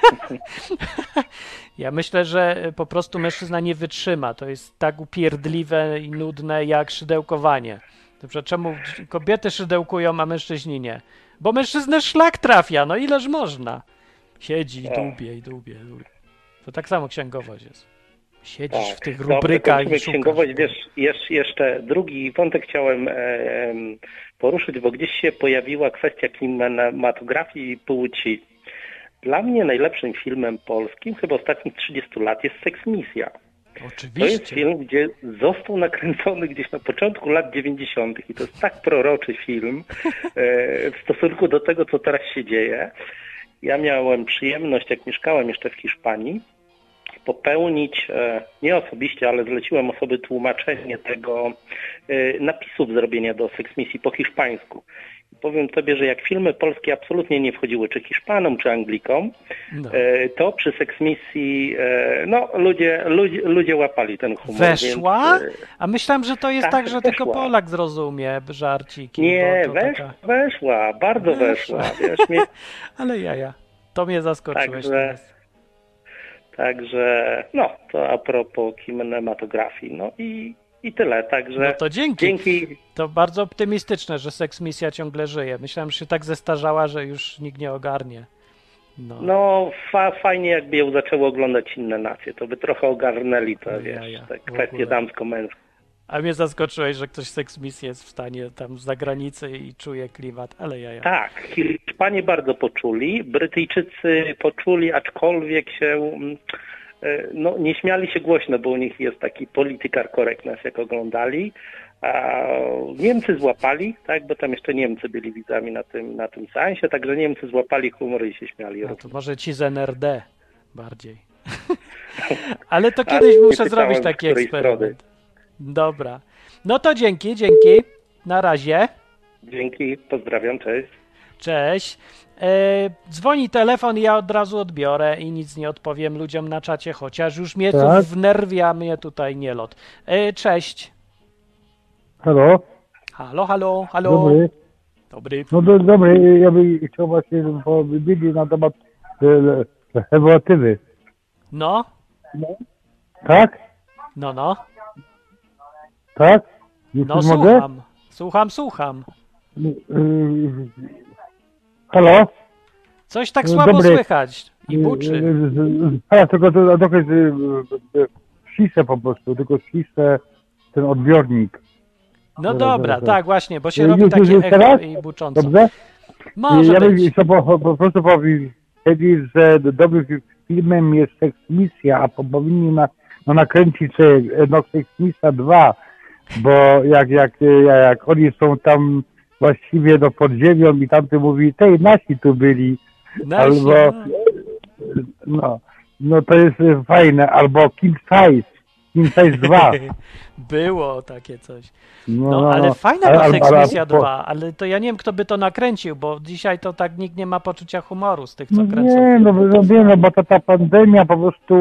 Ja myślę, że po prostu mężczyzna nie wytrzyma. To jest tak upierdliwe i nudne jak szydełkowanie. Dobrze, czemu kobiety szydełkują, a mężczyźni nie? Bo mężczyznę szlak trafia, no ileż można? Siedzi i O. dubie i dubie, dubie. To tak samo księgowość jest. Siedzisz w tych Dobrze, rubrykach kończymy i szukasz. księgowość, wiesz, jeszcze, jeszcze drugi wątek chciałem e, em, poruszyć, bo gdzieś się pojawiła kwestia kinematografii i płci. Dla mnie najlepszym filmem polskim chyba ostatnich trzydziestu lat jest Seks Misja. To jest Oczywiście. film, gdzie został nakręcony gdzieś na początku lat dziewięćdziesiątych i to jest tak proroczy film e, w stosunku do tego, co teraz się dzieje. Ja miałem przyjemność, jak mieszkałem jeszcze w Hiszpanii, popełnić, e, nie osobiście, ale zleciłem osoby tłumaczenie tego e, napisów zrobienia do Seks Misji po hiszpańsku. Powiem tobie, że jak filmy polskie absolutnie nie wchodziły czy Hiszpanom, czy Anglikom, No. e, to przy Seks Misji e, no, ludzie, ludzie, ludzie łapali ten humor. Weszła? Więc, e, A myślałem, że to jest tak, tak, że tylko weszła. Polak zrozumie żarciki. nie, bo to wesz, taka... weszła, bardzo Weszła. weszła. Wiesz, mnie, Ale jaja. To mnie zaskoczyłeś Także- teraz. także, no, to a propos kinematografii. No i, i tyle. Także No to dzięki. dzięki. To bardzo optymistyczne, że Seks Misja ciągle żyje. Myślałem, że się tak zestarzała, że już nikt nie ogarnie. No, No, fa, fajnie jakby ją zaczęły oglądać inne nacje, to by trochę ogarnęli to, Ja, wiesz, ja, te w kwestie ogóle. damsko-męskie. A mnie zaskoczyłeś, że ktoś Seks Misję jest w stanie tam z zagranicy i czuje klimat, ale ja, ja. Tak, Hiszpanie bardzo poczuli, Brytyjczycy poczuli, aczkolwiek się mm, e, no, nie śmiali się głośno, bo u nich jest taki political correctness, jak oglądali. A Niemcy złapali, tak, bo tam jeszcze Niemcy byli widzami na tym, na tym seansie, także Niemcy złapali humor i się śmiali. No również. to może ci z N R D bardziej. Ale to kiedyś Ale nie muszę pytałem, zrobić z taki której eksperyment. Dobra. No to dzięki, dzięki. Na razie. Dzięki, pozdrawiam, cześć. Cześć. E, dzwoni telefon i ja od razu odbiorę i nic nie odpowiem ludziom na czacie, chociaż już mnie Tak. tu wnerwia mnie tutaj nielot. E, cześć. Halo? Halo, halo, halo. Dobry. Dobry. No do, dobry, ja bym chciał właśnie powiedzieć na temat e, ewaluatywy. No, Tak? no, no. Tak? Już No mogę? słucham. Słucham, słucham. Y, Halo? Coś tak No, słabo dobry. słychać i buczy. Ale tylko to trochę ściszę po prostu, tylko ściszę ten odbiornik. No Dobra, dobra, dobra. tak właśnie, bo się Już- robi już- takie już echo teraz? i bucząco. Dobrze? Może ja bym być. chciał po, po, po prostu powiedzieć, że dobrym filmem jest Seks Misja, a po, powinni na, no, nakręcić sobie no, Seks Misja dwa, bo jak, jak, jak oni są tam właściwie do pod ziemią i tamty mówi, tej nasi tu byli, Nasi, albo no. no, no to jest fajne, albo King Size, King Size dwa. Było takie coś. No, No, ale fajna ale- była ale- Seks ale- Misja po- dwa, ale to ja nie wiem, kto by to nakręcił, bo dzisiaj to tak nikt nie ma poczucia humoru z tych, co No kręcą nie, no, filmy. no, nie, no bo ta, ta pandemia po prostu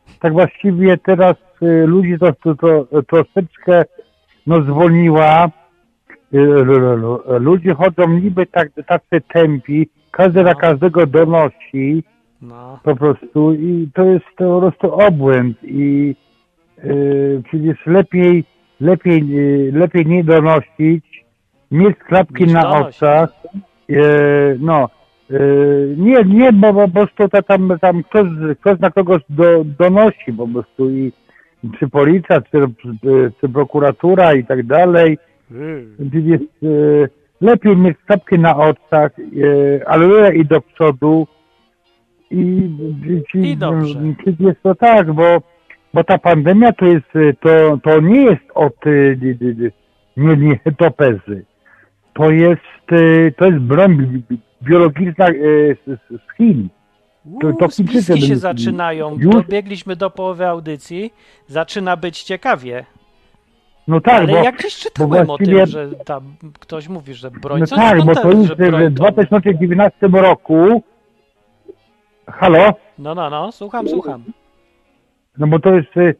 tak właściwie teraz y, ludzi to, to, to troszeczkę no zwolniła. Y, y, y, ludzie chodzą niby tak, tacy tępi, każdy No. na każdego donosi No. po prostu i to jest to po prostu obłęd i y, przecież lepiej, lepiej, y, lepiej nie donosić, mieć klapki Niż na donosić. oczach, y, no, y, nie, nie, bo po prostu ta, tam, tam ktoś, ktoś na kogoś do, donosi po prostu i czy policja, czy, czy, czy prokuratura i tak dalej. Przecież y, lepiej mieć klapki na oczach, y, ale i do przodu i, i, I dobrze. przecież to tak, bo, bo ta pandemia to jest, y, to, to nie jest od y, y, y, nie, nie topezy. To jest, y, to jest broń bi- bi- biologiczna y, z, z z Chin. To- to Uuu, Chińczycy spiski się byli- zaczynają. już- Dobiegliśmy do połowy audycji. Zaczyna być ciekawie. No tak, Ale bo, jak gdzieś czytałem właściwie- o tym, że tam ktoś mówi, że broń... no Co tak, skąd bo ten, to już że broń w dwa tysiące dziewiętnastym roku, halo? No, no, no, słucham, słucham. No bo to jest, y,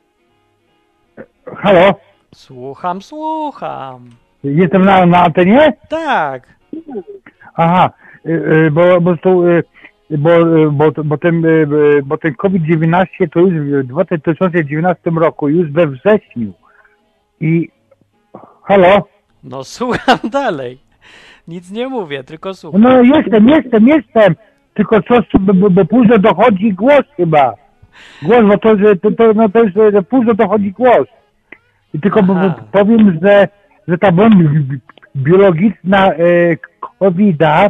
halo? Słucham, słucham. Jestem na, na antenie? Tak. Aha, y, y, bo, bo, to, y, bo, y, bo, bo ten, y, y, bo ten COVID dziewiętnaście to już w dwa tysiące dziewiętnastym roku, już we wrześniu. I, halo? No, słucham dalej. Nic nie mówię, tylko słucham. No jestem, jestem, jestem. Tylko coś, bo, bo, bo późno dochodzi głos chyba. Głos, bo to, że to, to, no to jest, że późno dochodzi głos. I tylko bo, Aha. bo powiem, że, że ta broń bi- bi- biologiczna e, kowida,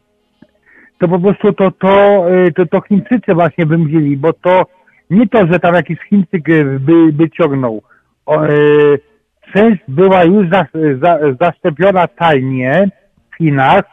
to po prostu to, to, e, to, to Chińczycy właśnie wymyślili, bo to nie to, że tam jakiś Chińczyk e, by, by ciągnął. O, e, część była już za, za, zaszczepiona tajnie w Chinach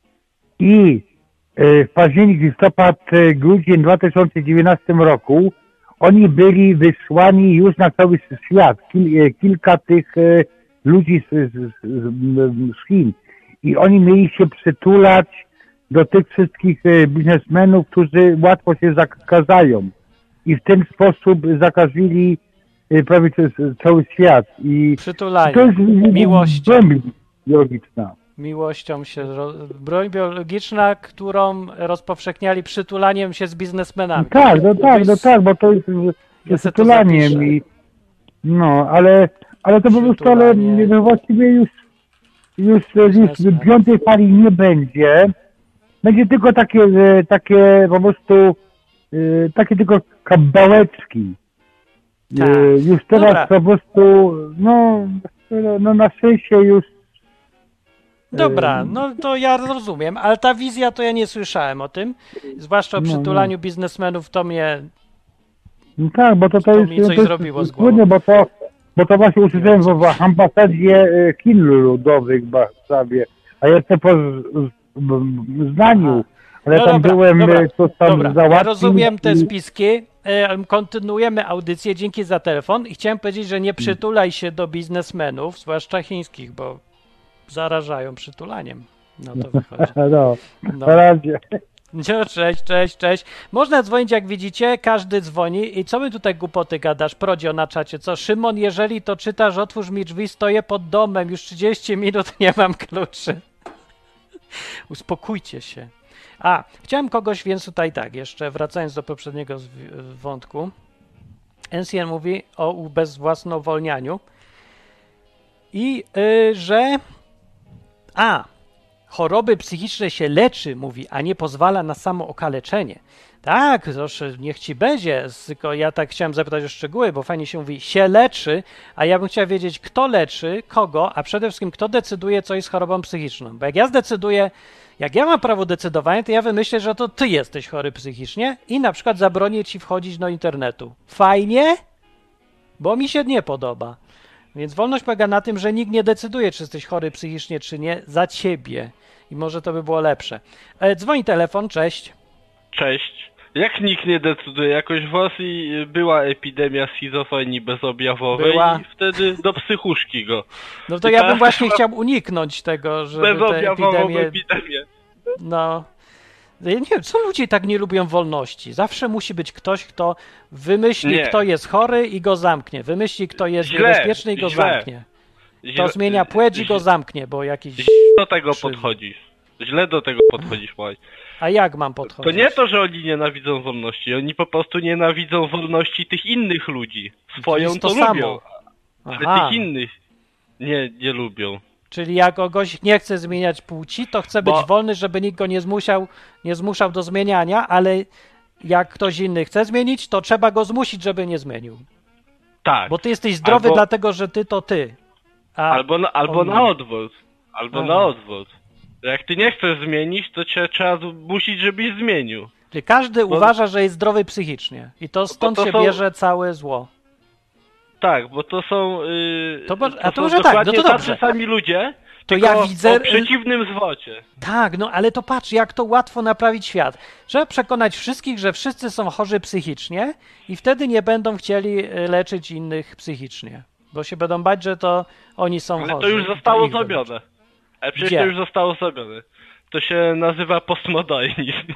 i e, w październik, listopad, e, grudzień dwa tysiące dziewiętnastym roku oni byli wysłani już na cały świat. Kil, e, kilka tych e, ludzi z, z, z, z Chin. I oni mieli się przytulać do tych wszystkich e, biznesmenów, którzy łatwo się zakazają. I w ten sposób zakazili e, prawie ca- cały świat. I Przytulanie. to jest Miłością. broń biologiczna. Miłością się... ro- Broń biologiczna, którą rozpowszechniali przytulaniem się z biznesmenami. Tak, no tak, no Wys- tak, bo to jest Ja se to przytulaniem zapiszę. i no, ale, ale to po prostu, ale Przytulanie. no właściwie już, już, już Biznesmen. piątej fali nie będzie. Będzie tylko takie, e, takie po prostu, e, takie tylko kabałeczki. Tak. E, Już teraz Dobra. po prostu, no, no na szczęście już. Dobra, no to ja rozumiem, ale ta wizja to ja nie słyszałem o tym. Zwłaszcza o No, no. przytulaniu biznesmenów to mnie... No tak, bo to, to To jest, mi coś to jest zrobiło z głową. trudne, bo to, bo to właśnie usłyszałem w, w ambasadzie e, Chin Ludowych w Warszawie, a ja jestem po z, z, znaniu, ale No tam dobra, byłem, dobra, e, co tam Dobra, załatwił. ja rozumiem te i- spiski. E, Kontynuujemy audycję, dzięki za telefon i chciałem powiedzieć, że nie przytulaj się do biznesmenów, zwłaszcza chińskich, bo zarażają przytulaniem. No to wychodzi. No, No. na razie. No, cześć, cześć, cześć. Można dzwonić, jak widzicie, każdy dzwoni. I co my tutaj głupoty gadasz, Prodzio, na czacie? Co, Szymon, jeżeli to czytasz, otwórz mi drzwi, stoję pod domem, już trzydzieści minut nie mam kluczy. Uspokójcie się. A, chciałem kogoś, więc tutaj tak, jeszcze wracając do poprzedniego zwi- wątku. N C N mówi o ubezwłasnowolnianiu i y, że a, choroby psychiczne się leczy, mówi, a nie pozwala na samo okaleczenie. Tak, proszę, niech ci będzie, tylko ja tak chciałem zapytać o szczegóły, bo fajnie się mówi, się leczy, a ja bym chciał wiedzieć, kto leczy, kogo, a przede wszystkim kto decyduje, co jest chorobą psychiczną. Bo jak ja zdecyduję, jak ja mam prawo decydowania, to ja wymyślę, że to ty jesteś chory psychicznie i na przykład zabronię ci wchodzić do internetu. Fajnie? Bo mi się nie podoba. Więc wolność polega na tym, że nikt nie decyduje, czy jesteś chory psychicznie, czy nie, za ciebie. I może to by było lepsze. E, dzwoni telefon, cześć. Cześć. Jak nikt nie decyduje, jakoś w Rosji była epidemia schizofrenii bezobjawowej Była. i wtedy do psychuszki go. No to I ja bym teraz właśnie chyba chciał uniknąć tego, żeby te Bezobjawową epidemie... epidemię. No, Ja nie wiem, co ludzie tak nie lubią wolności? Zawsze musi być ktoś, kto wymyśli, Nie. kto jest chory i go zamknie. Wymyśli, kto jest Źle, niebezpieczny i go źle. zamknie. Kto zmienia płeć i go zamknie, bo jakiś... Źle do tego krzywy. podchodzisz. Źle do tego podchodzisz, Maj. A jak mam To podchodzić? nie to, że oni nienawidzą wolności, oni po prostu nienawidzą wolności tych innych ludzi. Swoją jest to, to lubią, samo. ale Aha. tych innych nie, nie lubią. Czyli jak kogoś nie chce zmieniać płci, to chce być Bo- wolny, żeby nikt go nie zmuszał, nie zmuszał do zmieniania, ale jak ktoś inny chce zmienić, to trzeba go zmusić, żeby nie zmienił. Tak. Bo ty jesteś zdrowy Albo- dlatego, że ty to ty. A Albo na, albo on na nie. odwrót. Albo Aha. na odwrót. Jak ty nie chcesz zmienić, to cię trzeba zmusić, żebyś zmienił. Czyli każdy Bo- uważa, że jest zdrowy psychicznie. I to stąd to się są- bierze całe zło. Tak, bo to są. Yy, To bo- a to są może tak, no to dokładnie dobrze. tacy sami ludzie, To tylko ja widzę... o przeciwnym zwocie. Tak, no ale to patrz, jak to łatwo naprawić świat. Trzeba przekonać wszystkich, że wszyscy są chorzy psychicznie i wtedy nie będą chcieli y, leczyć innych psychicznie. Bo się będą bać, że to oni są Ale chorzy. to już i zostało ich zrobione. wyleczą. Ale przecież Gdzie? to już zostało zrobione. To się nazywa postmodernizm.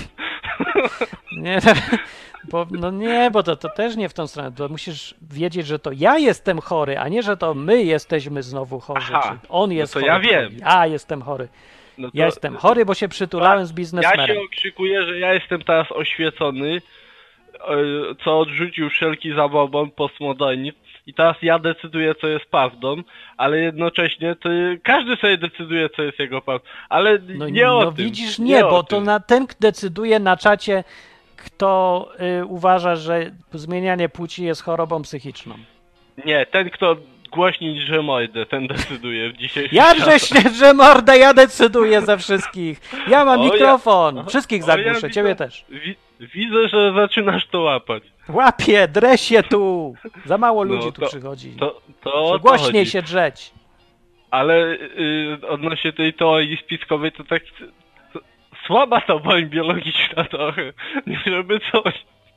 Nie, bo, no nie, bo to, to też nie w tą stronę. To musisz wiedzieć, że to ja jestem chory, a nie, że to my jesteśmy znowu chorzy. Aha, Czy on jest to chory. ja wiem. Ja jestem chory. No to, Ja jestem chory, bo się przytulałem z Ja biznesmenem. się okrzykuję, że ja jestem teraz oświecony, e, co odrzucił wszelki zabobon postmodernizm i teraz ja decyduję, co jest prawdą, ale jednocześnie to każdy sobie decyduje, co jest jego prawdą, ale No, nie o no tym. widzisz, nie, o bo to tym. na ten decyduje na czacie, kto y, uważa, że zmienianie płci jest chorobą psychiczną. Nie, ten kto głośniej niż mordę, ten decyduje w dzisiejszym Ja czasach. wrześnie, że mordę, ja decyduję za wszystkich. Ja mam O, ja- mikrofon. Wszystkich O, zagłuszę, ja ciebie widzę, też. Wi widzę, że zaczynasz to łapać. Łapię, dresie tu. Za mało ludzi No, tu to- przychodzi. To, to Że o to głośniej chodzi. się drzeć. Ale y, odnośnie tej teorii spiskowej, to tak to, słaba to broń biologiczna trochę, nie żeby coś.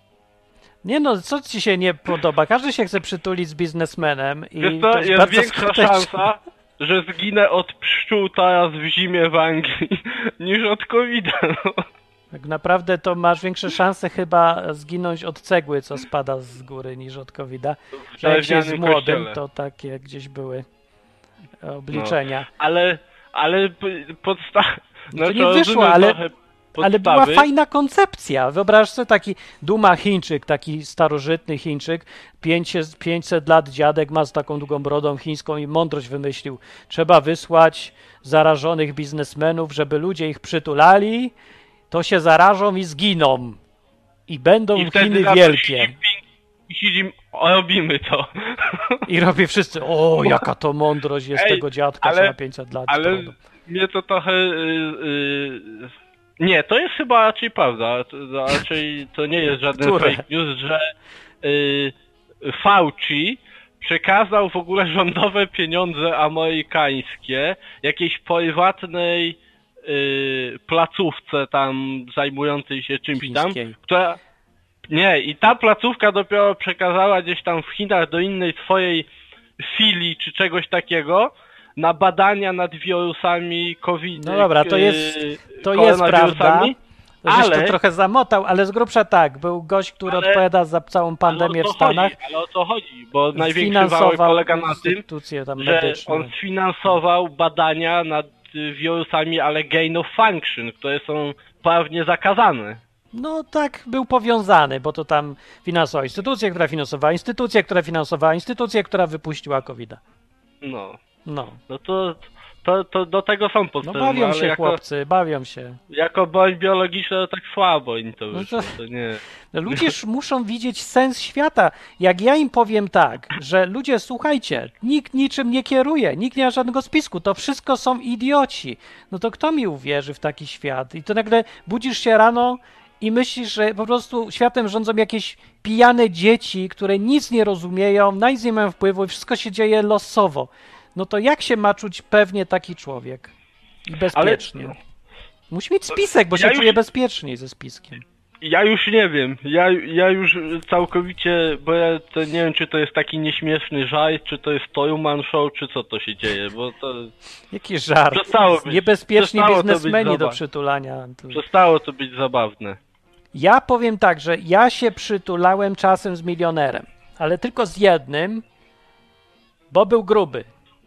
Nie no, co ci się nie podoba? Każdy się chce przytulić z biznesmenem i Wiesz to co, jest, jest bardzo większa skuteczne. szansa, że zginę od pszczół teraz w zimie w Anglii, niż od kowida. No. Tak naprawdę to masz większe szanse chyba zginąć od cegły, co spada z góry, niż od kowida. Że jak się jest drewnianym młodym, kościele. to takie gdzieś były obliczenia. Ale, ale podsta... No to nie wyszło, ale- Ale była fajna koncepcja. Wyobraź sobie taki Duma Chińczyk, taki starożytny Chińczyk, pięćset, pięćset lat dziadek ma z taką długą brodą chińską i mądrość wymyślił. Trzeba wysłać zarażonych biznesmenów, żeby ludzie ich przytulali, to się zarażą i zginą. I będą I wtedy Chiny na to wielkie. Xi Jinping- Xi Jinping, robimy to. I robię wszyscy, o jaka to mądrość jest Ej, tego dziadka, co ale- ma pięćset lat. z Ale brodą. mnie to trochę... Yy, yy... Nie, to jest chyba raczej prawda. To, raczej to nie jest żaden Które? fake news, że yy, Fauci przekazał w ogóle rządowe pieniądze amerykańskie jakiejś prywatnej yy, placówce tam zajmującej się czymś tam, Chińskiej. która... Nie, i ta placówka dopiero przekazała gdzieś tam w Chinach do innej swojej filii czy czegoś takiego na badania nad wirusami COVID. No dobra, to jest- yy, to jest prawda. koronawirusami. To żeś ale- to trochę zamotał, ale z grubsza tak, był gość, który Ale- odpowiada za całą pandemię ale o w to Stanach, chodzi, ale o to chodzi, bo największy finansował wałek polega na tym, instytucje tam że medyczne. on sfinansował badania nad y, wirusami, ale gain of function, które są prawnie zakazane. No tak, był powiązany, bo to tam finansowała instytucja, która finansowała instytucję, która finansowała instytucję, która wypuściła kowida. No, No, no to, to, to do tego są no podstawy, bawią ale się jako, chłopcy, bawią się. jako broń biologiczna to tak słabo im to No wyszło, to- to nie. No, ludzie sz- muszą widzieć sens świata. Jak ja im powiem tak, że ludzie, słuchajcie, nikt niczym nie kieruje, nikt nie ma żadnego spisku, to wszystko są idioci. No to kto mi uwierzy w taki świat? I to nagle budzisz się rano i myślisz, że po prostu światem rządzą jakieś pijane dzieci, które nic nie rozumieją, na nic nie mają wpływu i wszystko się dzieje losowo. No to jak się ma czuć pewnie taki człowiek? I bezpiecznie. Ale- Musi mieć spisek, bo Ja się już- czuje bezpieczniej ze spiskiem. Ja już nie wiem, ja, ja już całkowicie, bo ja to nie wiem, czy to jest taki nieśmieszny żart, czy to jest Toyman Show, czy co to się dzieje, bo to... Jaki żart. Przestało być- Niebezpieczni przestało to być biznesmeni do zabaw- przytulania. To- Przestało to być zabawne. Ja powiem tak, że ja się przytulałem czasem z milionerem, ale tylko z jednym, bo był gruby.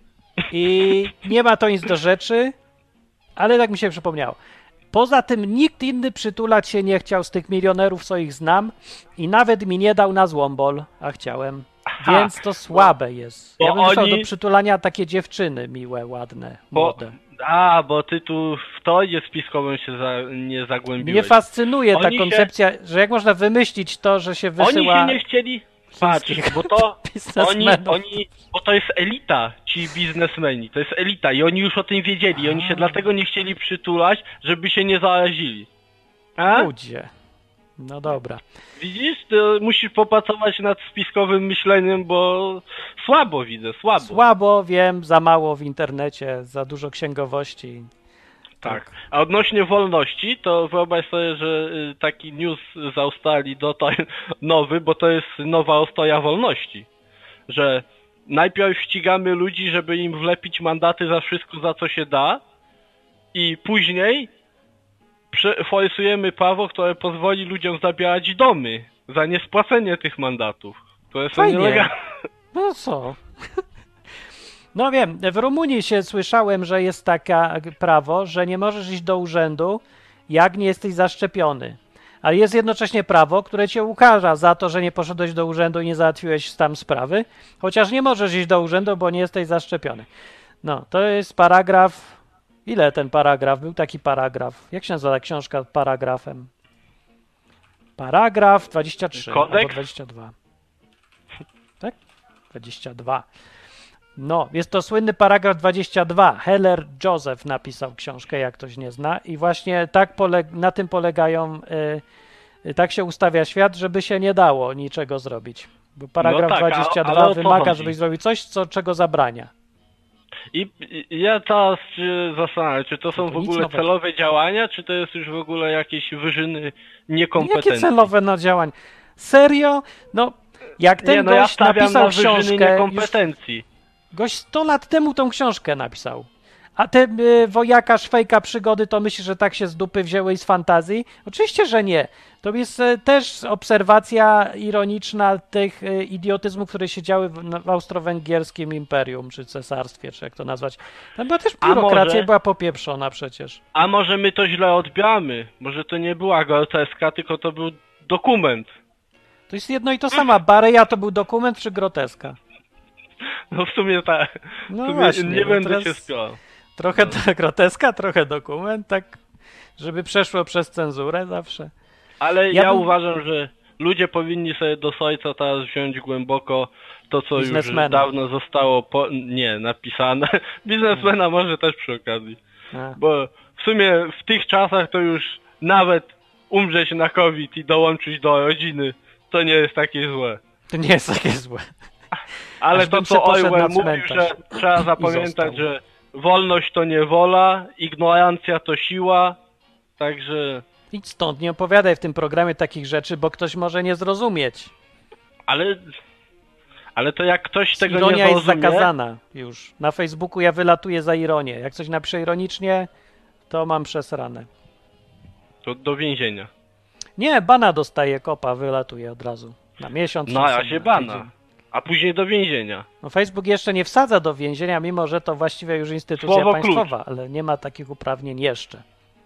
I nie ma to nic do rzeczy, ale tak mi się przypomniało. Poza tym nikt inny przytulać się nie chciał z tych milionerów, co ich znam, i nawet mi nie dał na złombol, a chciałem. Aha, Więc to słabe jest. bo Ja bym chciał oni- do przytulania takie dziewczyny miłe, ładne, Bo, młode. a, bo ty tu w teorię spiskową się za, nie zagłębiłeś. Mnie fascynuje ta Oni się- koncepcja, że jak można wymyślić to, że się Oni wysyła... się nie chcieli... Patrz, wszystkich bo to... Oni, biznesmenów. oni, bo to jest elita, ci biznesmeni, to jest elita i oni już o tym wiedzieli i oni się A. dlatego nie chcieli przytulać, żeby się nie zarazili. A? Ludzie. No dobra. Widzisz, to musisz popracować nad spiskowym myśleniem, bo słabo widzę, słabo. Słabo, wiem, za mało w internecie, za dużo księgowości. Tak. A odnośnie wolności, to wyobraź sobie, że y, taki news z Australii dotarł nowy, bo to jest nowa ostoja wolności. Że najpierw ścigamy ludzi, żeby im wlepić mandaty za wszystko, za co się da, i później prze- forsujemy prawo, które pozwoli ludziom zabierać domy za niespłacenie tych mandatów, które są Fajnie. nielegalne. No co? No wiem, w Rumunii się słyszałem, że jest takie prawo, że nie możesz iść do urzędu, jak nie jesteś zaszczepiony. Ale jest jednocześnie prawo, które cię ukarza za to, że nie poszedłeś do urzędu i nie załatwiłeś tam sprawy, chociaż nie możesz iść do urzędu, bo nie jesteś zaszczepiony. No, to jest paragraf... Ile ten paragraf? Był taki paragraf. Jak się nazywa ta książka paragrafem? Paragraf dwadzieścia trzy Kodeks? albo dwadzieścia dwa. Tak? dwadzieścia dwa. No, jest to słynny paragraf dwadzieścia dwa. Heller Joseph napisał książkę, jak ktoś nie zna. I właśnie tak poleg- na tym polegają, y, y, tak się ustawia świat, żeby się nie dało niczego zrobić. Bo paragraf No tak, a- dwadzieścia dwa ale o co wymaga, chodzi? żebyś zrobił coś, co, czego zabrania. I, I ja teraz się zastanawiam, czy to są To w nic ogóle nowego. celowe działania, czy to jest już w ogóle jakieś wyżyny niekompetencji? Jakie celowe na działań? Serio? No, jak ten Nie, no ja gość stawiam napisał na wyżyny książkę, już niekompetencji. gość sto lat temu tą książkę napisał. A te y, wojaka, szwejka przygody, to myślisz, że tak się z dupy wzięły i z fantazji? Oczywiście, że nie. To jest y, też obserwacja ironiczna tych y, idiotyzmów, które się działy w, w austro-węgierskim imperium, czy cesarstwie, czy jak to nazwać. Tam była też A biurokracja, może- była popieprzona przecież. A może my to źle odbieramy? Może to nie była groteska, tylko to był dokument. To jest jedno i to samo. Bareja to był dokument czy groteska? No w sumie tak. W No sumie właśnie, nie no będę teraz- się spiał. Trochę to groteska, trochę dokument, tak, żeby przeszło przez cenzurę zawsze. Ale Ja ja, bym- uważam, że ludzie powinni sobie do serca teraz wziąć głęboko to, co Biznesmena. już dawno zostało po... nie, napisane. Biznesmena może też przy okazji. A. Bo w sumie w tych czasach to już nawet umrzeć na COVID i dołączyć do rodziny, to nie jest takie złe. To nie jest takie złe. Ale Aż to, bym co se poszedł Orwell na mówił, cmentarz że trzeba został. zapamiętać, że wolność to nie wola, ignorancja to siła, także... Idź stąd, nie opowiadaj w tym programie takich rzeczy, bo ktoś może nie zrozumieć. Ale... Ale to jak ktoś tego Ironia nie jest zrozumie... zakazana już. Na Facebooku ja wylatuję za ironię. Jak coś napiszę ironicznie, to mam przesrane. To do więzienia. Nie, bana dostaję, kopa, wylatuje od razu. Na miesiąc. No, czasem, a się na bana. tydzień. A później do więzienia. No, Facebook jeszcze nie wsadza do więzienia, mimo że to właściwie już instytucja Słowo państwowa, ale nie ma takich uprawnień jeszcze.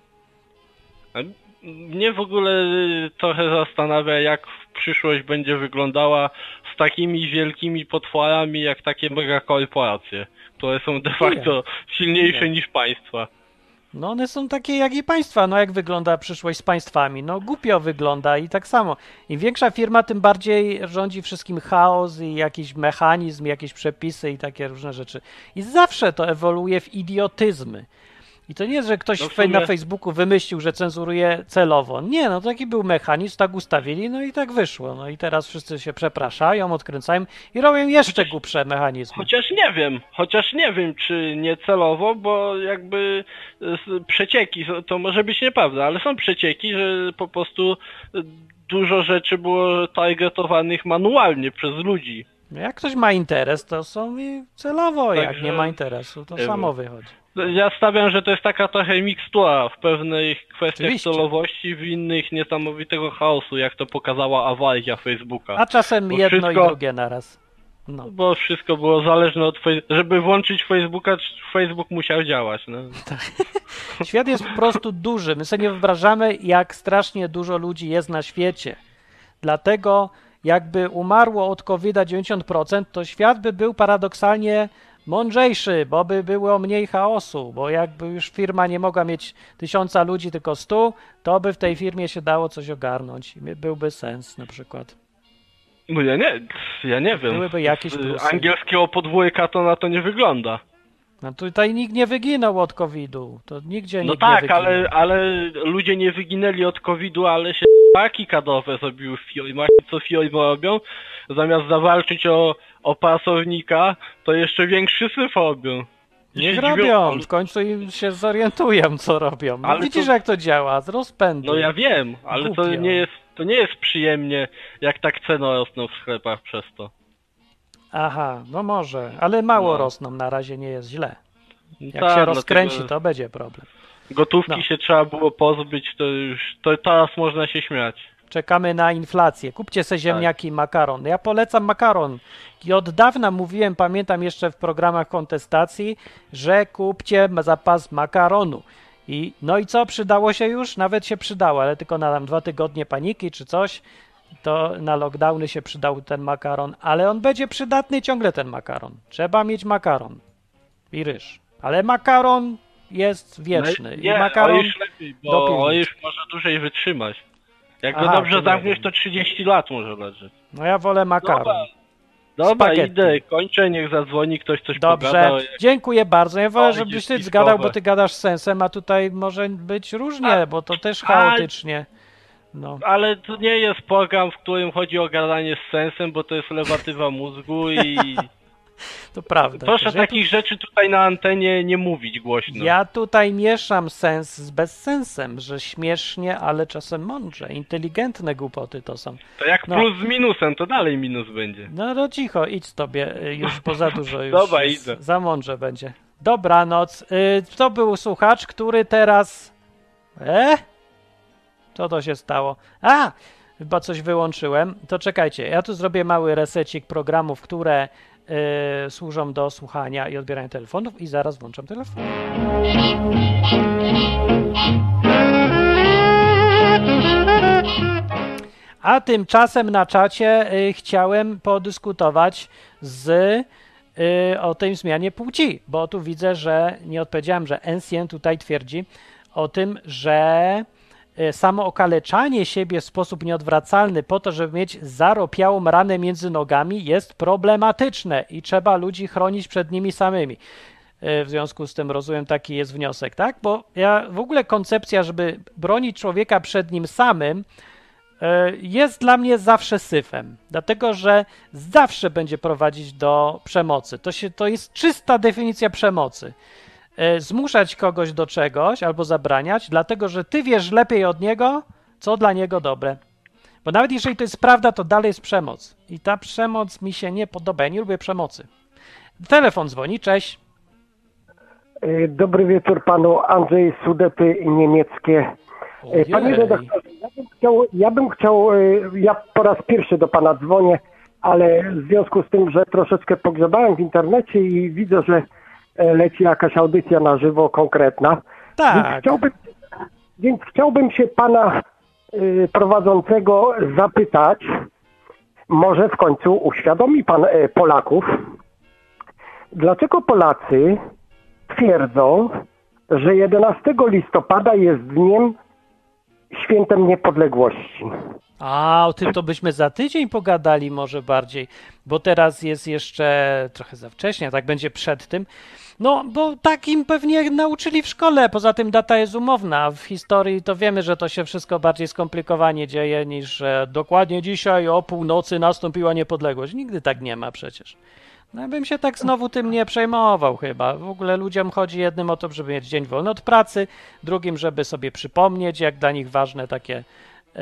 A mnie w ogóle y, trochę zastanawia, jak przyszłość będzie wyglądała z takimi wielkimi potworami, jak takie megakorporacje, które są de facto silniejsze Nie. niż państwa. No one są takie jak i państwa. No jak wygląda przyszłość z państwami? No głupio wygląda i tak samo. Im większa firma, tym bardziej rządzi wszystkim chaos i jakiś mechanizm, jakieś przepisy i takie różne rzeczy. I zawsze to ewoluuje w idiotyzmy. I to nie jest, że ktoś No w sumie... na Facebooku wymyślił, że cenzuruje celowo. Nie, no taki był mechanizm, tak ustawili, no i tak wyszło. No i teraz wszyscy się przepraszają, odkręcają i robią jeszcze chociaż, głupsze mechanizmy. Chociaż nie wiem, chociaż nie wiem, czy nie celowo, bo jakby przecieki, to może być nieprawda, ale są przecieki, że po prostu dużo rzeczy było targetowanych manualnie przez ludzi. Jak ktoś ma interes, to są i celowo, Także, jak nie ma interesu, to samo wychodzi. Ja stawiam, że to jest taka trochę mikstura w pewnych kwestiach Oczywiście. celowości, w innych niesamowitego chaosu, jak to pokazała awaria Facebooka. A czasem Bo jedno wszystko, i drugie naraz. No. Bo wszystko było zależne od Facebooka. Żeby włączyć Facebooka, Facebook musiał działać. No. Świat jest po prostu duży. My sobie nie wyobrażamy, jak strasznie dużo ludzi jest na świecie. Dlatego jakby umarło od kowida dziewięćdziesiąt procent, to świat by był paradoksalnie mądrzejszy, bo by było mniej chaosu, bo jakby już firma nie mogła mieć tysiąca ludzi, tylko stu, to by w tej firmie się dało coś ogarnąć. Byłby sens na przykład. No ja nie, ja nie wiem. Byłyby jakieś plusy. Angielskiego podwójka to na to nie wygląda. No tutaj nikt nie wyginął od kowidu. To nigdzie no nikt tak, nie wyginął. ale, ale ludzie nie wyginęli od kowidu, ale się paki kadowe zrobiły w firmach. I co firmy robią? Zamiast zawalczyć o, o pracownika, to jeszcze większy syf robią. Niech robią, w końcu im się zorientują, co robią. No, widzisz, to... jak to działa, z rozpędu. No ja wiem, ale Głupio. to nie jest, to nie jest przyjemnie, jak tak ceny rosną w sklepach przez to. Aha, no może, ale mało no. rosną, na razie nie jest źle. Jak Ta, się rozkręci, dlatego... to będzie problem. Gotówki no. się trzeba było pozbyć, to już, to teraz można się śmiać. Czekamy na inflację. Kupcie se ziemniaki i makaron. Ja polecam makaron. I od dawna mówiłem, pamiętam jeszcze w programach kontestacji, że kupcie zapas makaronu. I no i co, przydało się już? Nawet się przydało, ale tylko na tam dwa tygodnie paniki czy coś. To na lockdowny się przydał ten makaron, ale on będzie przydatny ciągle, ten makaron. Trzeba mieć makaron i ryż. Ale makaron jest wieczny. No, I nie, makaron o już lepiej, bo o już może dłużej wytrzymać. Jak Aha, go dobrze to zamkniesz, to trzydzieści lat może leżeć. No ja wolę makaron. Dobra, Dobra Spaghetti. idę, kończę, niech zadzwoni, ktoś coś Dobrze, pogadał. dziękuję bardzo. Ja wolę, O, żebyś ty spiskowe. zgadał, bo ty gadasz z sensem, a tutaj może być różnie, A, bo to też chaotycznie. No. Ale to nie jest program, w którym chodzi o gadanie z sensem, bo to jest lewatywa mózgu i... To prawda. Proszę też. takich ja tu... rzeczy tutaj na antenie nie mówić głośno. Ja tutaj mieszam sens z bezsensem, że śmiesznie, ale czasem mądrze. Inteligentne głupoty to są. To jak no. plus z minusem, to dalej minus będzie. No, no cicho, idź tobie, już bo za dużo już. Dobra, jest, idę. Za mądrze będzie. Dobranoc. To był słuchacz, który teraz... E? Co to się stało? A! Chyba coś wyłączyłem. To czekajcie, ja tu zrobię mały resecik programów, które y, służą do słuchania i odbierania telefonów i zaraz włączam telefon. A tymczasem na czacie y, chciałem podyskutować z, y, o tej zmianie płci, bo tu widzę, że nie odpowiedziałem, że Ancient tutaj twierdzi o tym, że samo okaleczanie siebie w sposób nieodwracalny po to, żeby mieć zaropiałą ranę między nogami jest problematyczne i trzeba ludzi chronić przed nimi samymi. W związku z tym rozumiem, taki jest wniosek, tak? Bo ja w ogóle koncepcja, żeby bronić człowieka przed nim samym jest dla mnie zawsze syfem, dlatego że zawsze będzie prowadzić do przemocy. To, się, to jest czysta definicja przemocy. Zmuszać kogoś do czegoś albo zabraniać, dlatego że ty wiesz lepiej od niego, co dla niego dobre. Bo nawet jeżeli to jest prawda, to dalej jest przemoc. I ta przemoc mi się nie podoba. Ja nie lubię przemocy. Telefon dzwoni, cześć. Dobry wieczór panu, Andrzej Sudety Niemieckie. Ojej. Panie redaktorze, ja bym chciał, ja bym chciał, ja po raz pierwszy do pana dzwonię, ale w związku z tym, że troszeczkę pogrzebałem w internecie i widzę, że leci jakaś audycja na żywo konkretna. Tak. Więc chciałbym, więc chciałbym się pana y, prowadzącego zapytać, może w końcu uświadomi pan y, Polaków, dlaczego Polacy twierdzą, że jedenastego listopada jest dniem świętem niepodległości. A, o tym to byśmy za tydzień pogadali może bardziej, bo teraz jest jeszcze trochę za wcześnie, a tak będzie przed tym. No, bo tak im pewnie nauczyli w szkole, poza tym data jest umowna. W historii to wiemy, że to się wszystko bardziej skomplikowanie dzieje niż że dokładnie dzisiaj o północy nastąpiła niepodległość. Nigdy tak nie ma przecież. No ja bym się tak znowu tym nie przejmował chyba. W ogóle ludziom chodzi jednym o to, żeby mieć dzień wolny od pracy, drugim, żeby sobie przypomnieć, jak dla nich ważne takie e,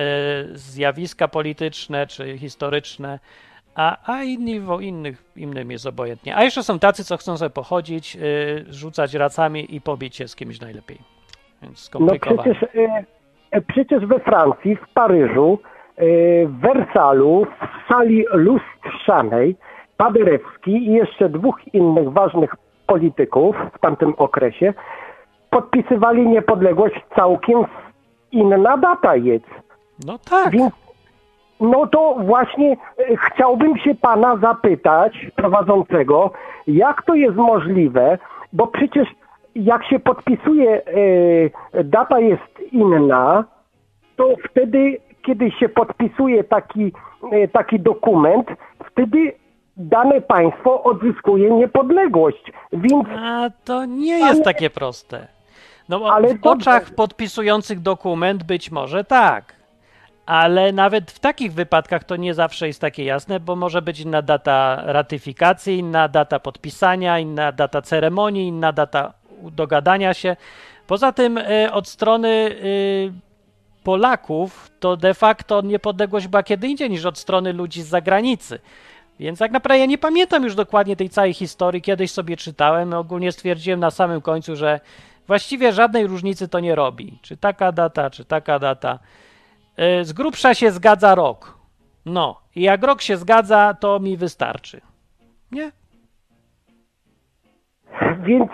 zjawiska polityczne czy historyczne, a, a inni, wo, innych, innym jest obojętnie. A jeszcze są tacy, co chcą sobie pochodzić, e, rzucać racami i pobić się z kimś najlepiej. Więc No skomplikowane. przecież, e, przecież we Francji, w Paryżu, e, w Wersalu, w sali lustrzanej Paderewski i jeszcze dwóch innych ważnych polityków w tamtym okresie podpisywali niepodległość, całkiem inna data jest. No tak. Więc no to właśnie e, chciałbym się pana zapytać, prowadzącego, jak to jest możliwe, bo przecież jak się podpisuje, e, data jest inna, to wtedy, kiedy się podpisuje taki, e, taki dokument, wtedy dane państwo odzyskuje niepodległość. Więc A to nie jest takie proste. No bo Ale w dobrze. oczach podpisujących dokument być może tak, ale nawet w takich wypadkach to nie zawsze jest takie jasne, bo może być inna data ratyfikacji, inna data podpisania, inna data ceremonii, inna data dogadania się. Poza tym y, od strony y, Polaków to de facto niepodległość była kiedy indziej niż od strony ludzi z zagranicy. Więc tak naprawdę ja nie pamiętam już dokładnie tej całej historii. Kiedyś sobie czytałem, ogólnie stwierdziłem na samym końcu, że właściwie żadnej różnicy to nie robi. Czy taka data, czy taka data. Yy, Z grubsza się zgadza rok. No, i jak rok się zgadza, to mi wystarczy. Nie? Więc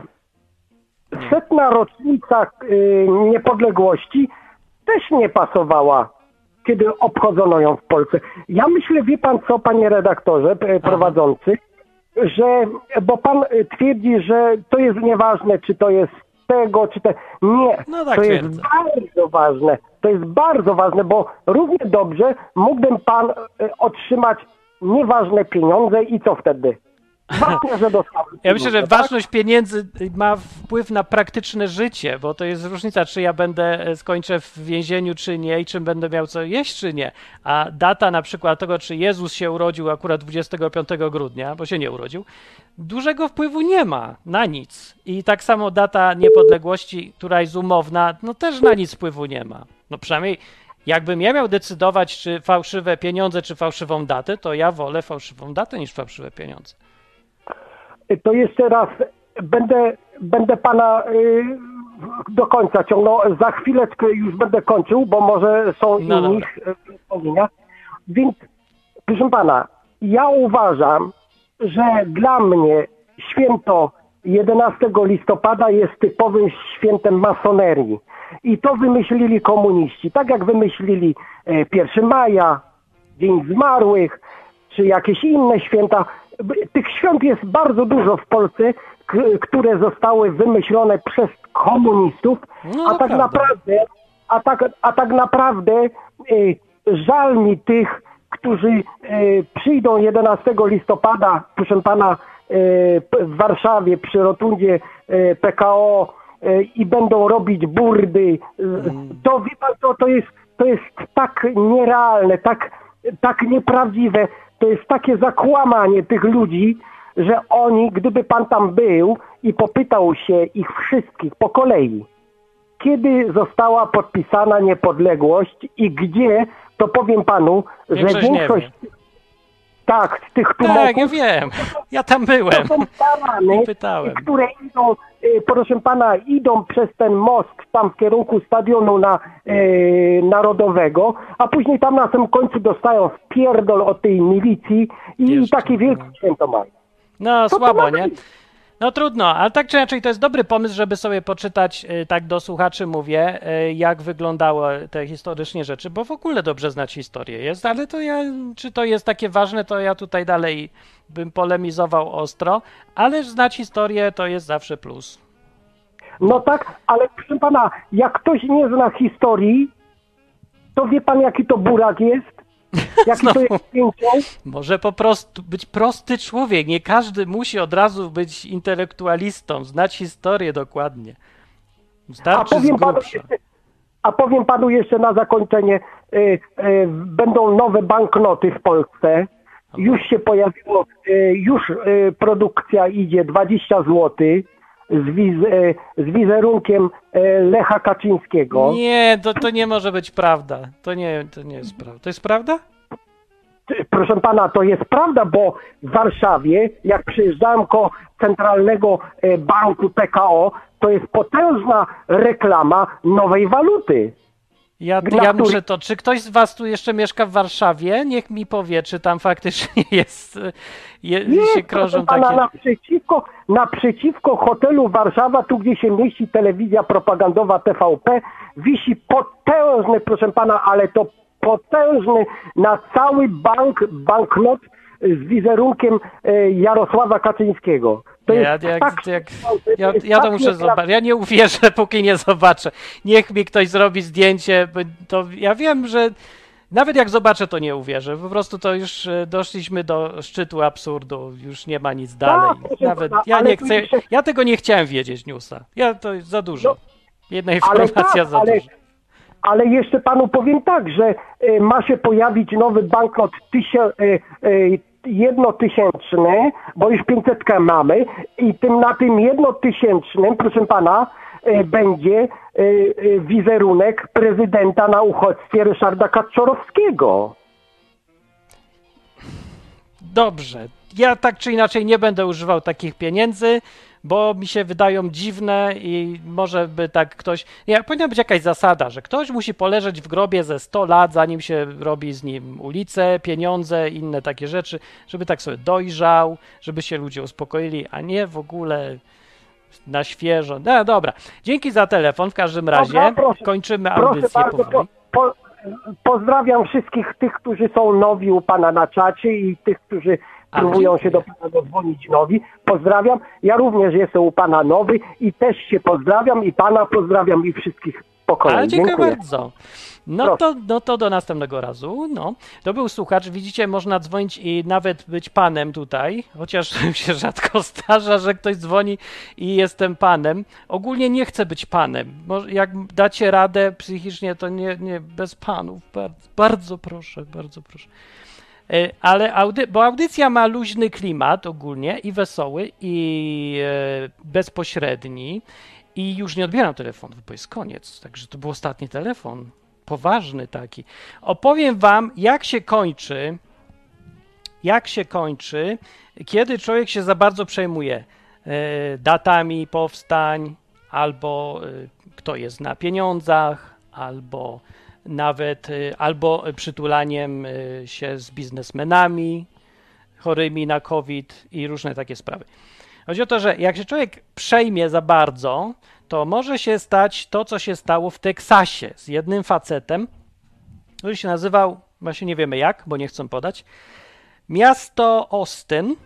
setna rocznica y, niepodległości też nie pasowała, kiedy obchodzono ją w Polsce. Ja myślę, wie pan co, panie redaktorze p- prowadzący, że, bo pan y, twierdzi, że to jest nieważne, czy to jest tego, czy te... Nie, No tak to jest twierdzę. bardzo ważne. To jest bardzo ważne, bo równie dobrze mógłby pan y, otrzymać nieważne pieniądze i co wtedy? Ważne, że dostałem Ja myślę, że pieniądze, tak? ważność pieniędzy ma wpływ na praktyczne życie, bo to jest różnica, czy ja będę e, skończę w więzieniu, czy nie, i czym będę miał co jeść, czy nie. A data na przykład tego, czy Jezus się urodził akurat dwudziestego piątego grudnia, bo się nie urodził, dużego wpływu nie ma na nic. I tak samo data niepodległości, która jest umowna, no też na nic wpływu nie ma. No przynajmniej jakbym ja miał decydować, czy fałszywe pieniądze, czy fałszywą datę, to ja wolę fałszywą datę niż fałszywe pieniądze. To jeszcze raz będę, będę pana y, do końca ciągnął. Za chwileczkę już będę kończył, bo może są No inni wspomnienia. Więc proszę pana, ja uważam, że dla mnie święto jedenastego listopada jest typowym świętem masonerii. I to wymyślili komuniści. Tak jak wymyślili e, pierwszego maja, Dzień Zmarłych, czy jakieś inne święta. Tych świąt jest bardzo dużo w Polsce, k- które zostały wymyślone przez komunistów, No, a tak prawda. naprawdę, a tak, a tak naprawdę y, żal mi tych, którzy y, przyjdą jedenastego listopada, proszę pana, y, p- w Warszawie przy rotundzie y, P K O y, i będą robić burdy. Mm. To wie pan co, to jest, to jest tak nierealne, tak, tak nieprawdziwe. To jest takie zakłamanie tych ludzi, że oni, gdyby pan tam był i popytał się ich wszystkich po kolei, kiedy została podpisana niepodległość i gdzie, to powiem panu, Większość że nie większość tak, z tych Tak, tłumaczów ja wiem. Ja tam byłem. to są tarany, I pytałem. które idą, y, proszę pana, idą przez ten most tam w kierunku stadionu na, y, narodowego, a później tam na samym końcu dostają wpierdol od tej milicji i Jeszcze, takie wielkie święto mają. No, Co to słabo, ma nie? być? No trudno, ale tak czy inaczej to jest dobry pomysł, żeby sobie poczytać, y, tak do słuchaczy mówię, y, jak wyglądały te historycznie rzeczy, bo w ogóle dobrze znać historię jest, ale to ja, czy to jest takie ważne, to ja tutaj dalej bym polemizował ostro, ale znać historię to jest zawsze plus. No tak, ale proszę pana, jak ktoś nie zna historii, to wie pan, jaki to burak jest? Jaki to jest piękny? Może po prostu być prosty człowiek. Nie każdy musi od razu być intelektualistą, znać historię dokładnie. Starczy A powiem z panu grubsza. jeszcze, a powiem panu jeszcze na zakończenie, y, y, będą nowe banknoty w Polsce. Już się pojawiło, y, już y, produkcja idzie dwadzieścia złotych z, wiz, y, z wizerunkiem y, Lecha Kaczyńskiego. Nie, to, to nie może być prawda. To nie, to nie jest prawda. To jest prawda? Proszę pana, to jest prawda, bo w Warszawie, jak przyjeżdżałem koło Centralnego e, Banku P K O, to jest potężna reklama nowej waluty. Ja, Na ja który- muszę to. Czy ktoś z was tu jeszcze mieszka w Warszawie? Niech mi powie, czy tam faktycznie jest. Je, Nie, się krążą proszę pana, takie. naprzeciwko, naprzeciwko hotelu Warszawa, tu gdzie się mieści telewizja propagandowa T V P, wisi potężny, proszę pana, ale to potężny na cały bank, banknot z wizerunkiem e, Jarosława Kaczyńskiego. To Nie, jest ja, jak, tak, jak, to ja, jest ja to tak muszę reklam- zobaczyć. Ja nie uwierzę, póki nie zobaczę. Niech mi ktoś zrobi zdjęcie, bo to ja wiem, że nawet jak zobaczę, to nie uwierzę. Po prostu to już e, doszliśmy do szczytu absurdu. Już nie ma nic dalej. proszę Nawet pana, ja ale nie tu chcę. jeszcze- Ja tego nie chciałem wiedzieć, newsa. Ja to jest za dużo. No, Jedna ale informacja tak, za ale- dużo. Ale jeszcze panu powiem tak, że e, ma się pojawić nowy banknot tysię, e, e, jednotysięczny, bo już pięćsetkę mamy i tym na tym jednotysięcznym, proszę pana, e, będzie e, e, wizerunek prezydenta na uchodźstwie Ryszarda Kaczorowskiego. Dobrze. Ja tak czy inaczej nie będę używał takich pieniędzy, bo mi się wydają dziwne i może by tak ktoś... Nie, powinna być jakaś zasada, że ktoś musi poleżeć w grobie ze sto lat, zanim się robi z nim ulice, pieniądze, inne takie rzeczy, żeby tak sobie dojrzał, żeby się ludzie uspokoili, a nie w ogóle na świeżo. No dobra. Dzięki za telefon w każdym razie. Dobra, proszę. Kończymy Proszę audycję bardzo, powoli. po, po, pozdrawiam wszystkich tych, którzy są nowi u pana na czacie i tych, którzy A, próbują dziękuję. się do pana dodzwonić nowi. Pozdrawiam. Ja również jestem u pana nowy i też się pozdrawiam i pana pozdrawiam i wszystkich po kolei. Ale dziękuję, Dziękuję. bardzo. No to, no to do następnego razu. No, to był słuchacz. Widzicie, można dzwonić i nawet być panem tutaj, chociaż się rzadko zdarza, że ktoś dzwoni i jestem panem. Ogólnie nie chcę być panem. Może jak dacie radę psychicznie, to nie, nie bez panów. Bardzo, bardzo proszę, bardzo proszę. E, Ale audy, bo audycja ma luźny klimat ogólnie i wesoły i e, bezpośredni. I już nie odbieram telefonów, bo jest koniec. Także to był ostatni telefon. Poważny taki. Opowiem wam, jak się kończy, jak się kończy, kiedy człowiek się za bardzo przejmuje e, datami powstań, albo e, kto jest na pieniądzach, albo nawet, e, albo przytulaniem e, się z biznesmenami chorymi na COVID i różne takie sprawy. Chodzi o to, że jak się człowiek przejmie za bardzo, to może się stać to, co się stało w Teksasie z jednym facetem, który się nazywał, właśnie nie wiemy jak, bo nie chcą podać, miasto Austin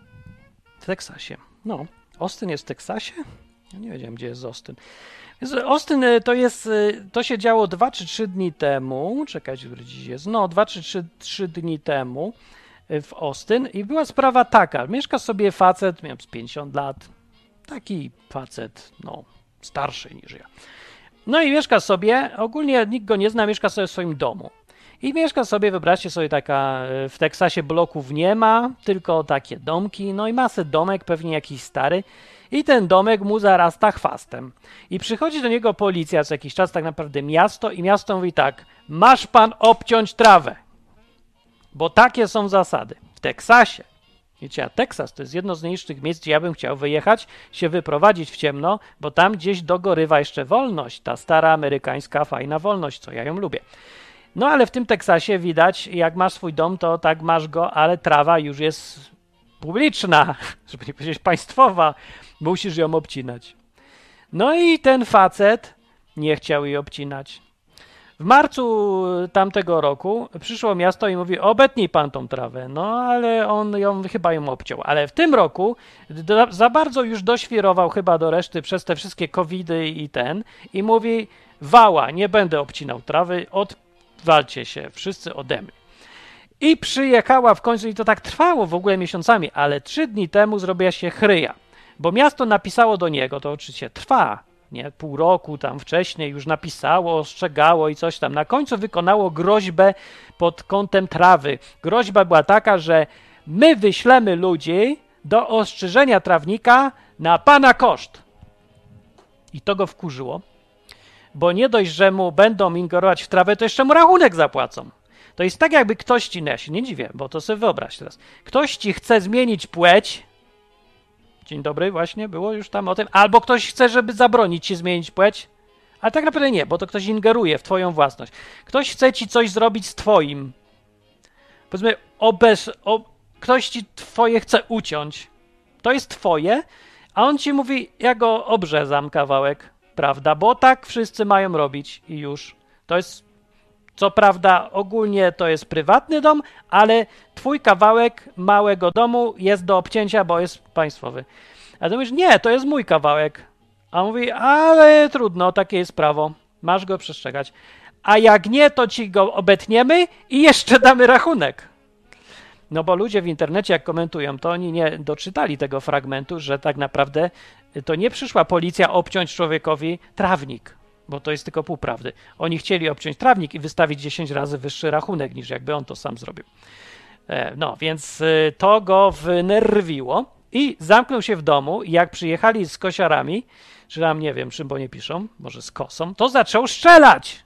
w Teksasie. No, Austin jest w Teksasie? Ja nie wiedziałem, gdzie jest Austin. Więc Austin to jest, to się działo dwa czy trzy dni temu, czekajcie, który dziś jest, no dwa czy trzy dni temu, w Austin i była sprawa taka, mieszka sobie facet, miał z pięćdziesiąt lat, taki facet, no, starszy niż ja. No i mieszka sobie, ogólnie nikt go nie zna, mieszka sobie w swoim domu. I mieszka sobie, wyobraźcie sobie, taka, w Teksasie bloków nie ma, tylko takie domki, no i ma sobie domek, pewnie jakiś stary, i ten domek mu zarasta chwastem. I przychodzi do niego policja co jakiś czas, tak naprawdę miasto, i miasto mówi tak, masz pan obciąć trawę. Bo takie są zasady. W Teksasie, wiecie, a Teksas to jest jedno z najniższych miejsc, gdzie ja bym chciał wyjechać, się wyprowadzić w ciemno, bo tam gdzieś dogorywa jeszcze wolność, ta stara amerykańska fajna wolność, co ja ją lubię. No ale w tym Teksasie widać, jak masz swój dom, to tak masz go, ale trawa już jest publiczna, żeby nie powiedzieć państwowa, musisz ją obcinać. No i ten facet nie chciał jej obcinać. W marcu tamtego roku przyszło miasto i mówi, obetnij pan tą trawę. No, ale on ją chyba ją obciął. Ale w tym roku do, za bardzo już doświrował chyba do reszty przez te wszystkie covidy i ten i mówi, wała, nie będę obcinał trawy, od walcie się wszyscy ode mnie. I przyjechała w końcu, i to tak trwało w ogóle miesiącami, ale trzy dni temu zrobiła się chryja, bo miasto napisało do niego, to oczywiście trwa, nie, pół roku tam wcześniej już napisało, ostrzegało i coś tam. Na końcu wykonało groźbę pod kątem trawy. Groźba była taka, że my wyślemy ludzi do ostrzyżenia trawnika na pana koszt. I to go wkurzyło, bo nie dość, że mu będą ingerować w trawę, to jeszcze mu rachunek zapłacą. To jest tak, jakby ktoś ci, no ja się nie dziwię, bo to sobie wyobraź teraz, ktoś ci chce zmienić płeć, dzień dobry, właśnie było już tam o tym, albo ktoś chce, żeby zabronić ci zmienić płeć, ale tak naprawdę nie, bo to ktoś ingeruje w twoją własność. Ktoś chce ci coś zrobić z twoim, powiedzmy, obez, o, ktoś ci twoje chce uciąć, to jest twoje, a on ci mówi, ja go obrzezam kawałek, prawda, bo tak wszyscy mają robić i już. To jest, co prawda, ogólnie to jest prywatny dom, ale twój kawałek małego domu jest do obcięcia, bo jest państwowy. A ty mówisz, nie, to jest mój kawałek. A on mówi, ale trudno, takie jest prawo, masz go przestrzegać. A jak nie, to ci go obetniemy i jeszcze damy rachunek. No bo ludzie w internecie, jak komentują, to oni nie doczytali tego fragmentu, że tak naprawdę to nie przyszła policja obciąć człowiekowi trawnik, bo to jest tylko pół prawdy. Oni chcieli obciąć trawnik i wystawić dziesięć razy wyższy rachunek, niż jakby on to sam zrobił. No, więc to go wnerwiło i zamknął się w domu i jak przyjechali z kosiarami, czy tam nie wiem, czym, bo nie piszą, może z kosą, to zaczął strzelać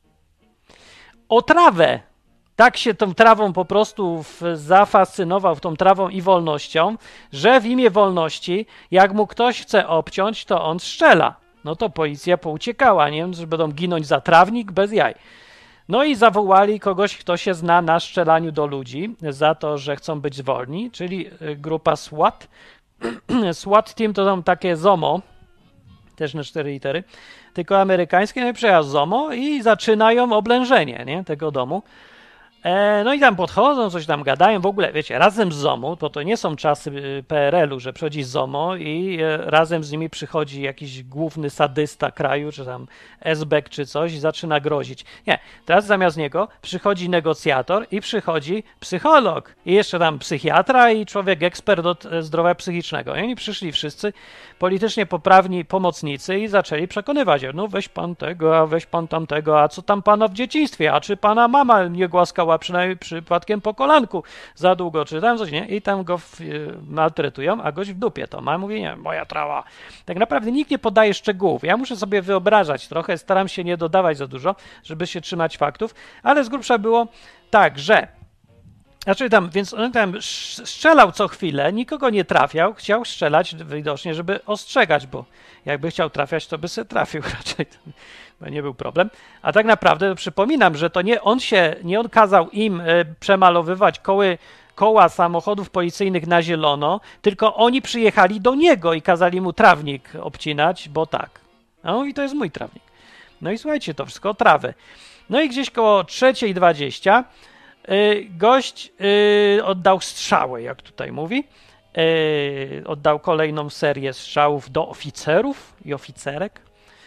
o trawę. Tak się tą trawą po prostu w, zafascynował, w tą trawą i wolnością, że w imię wolności, jak mu ktoś chce obciąć, to on strzela. No to policja pouciekała, nie wiem, że będą ginąć za trawnik bez jaj. No i zawołali kogoś, kto się zna na strzelaniu do ludzi za to, że chcą być wolni, czyli grupa SWAT. SWAT Team to są takie ZOMO, też na cztery litery, tylko amerykańskie, no i przyjechał ZOMO i zaczynają oblężenie, nie, tego domu. No i tam podchodzą, coś tam gadają, w ogóle, wiecie, razem z ZOMO, bo to nie są czasy P R L u, że przychodzi ZOMO i razem z nimi przychodzi jakiś główny sadysta kraju, czy tam S B E K czy coś i zaczyna grozić. Nie, teraz zamiast niego przychodzi negocjator i przychodzi psycholog i jeszcze tam psychiatra i człowiek ekspert od zdrowia psychicznego. I oni przyszli wszyscy politycznie poprawni pomocnicy i zaczęli przekonywać, no weź pan tego, a weź pan tamtego, a co tam pana w dzieciństwie, a czy pana mama nie głaskała przynajmniej przypadkiem po kolanku za długo, czy tam coś, nie? I tam go w, y, maltretują, a gość w dupie to ma, mówi, nie, moja trawa. Tak naprawdę nikt nie podaje szczegółów. Ja muszę sobie wyobrażać trochę, staram się nie dodawać za dużo, żeby się trzymać faktów, ale z grubsza było tak, że Znaczy tam, więc on tam strzelał co chwilę, nikogo nie trafiał, chciał strzelać widocznie, żeby ostrzegać, bo jakby chciał trafiać, to by se trafił raczej, to nie był problem. A tak naprawdę przypominam, że to nie on się, nie on kazał im y, przemalowywać koły, koła samochodów policyjnych na zielono, tylko oni przyjechali do niego i kazali mu trawnik obcinać, bo tak. No i to jest mój trawnik. No i słuchajcie, to wszystko o trawę. No i gdzieś koło trzeciej dwadzieścia Yy, gość yy, oddał strzały, jak tutaj mówi. Yy, oddał kolejną serię strzałów do oficerów i oficerek.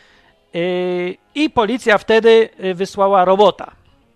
Yy, I policja wtedy wysłała robota.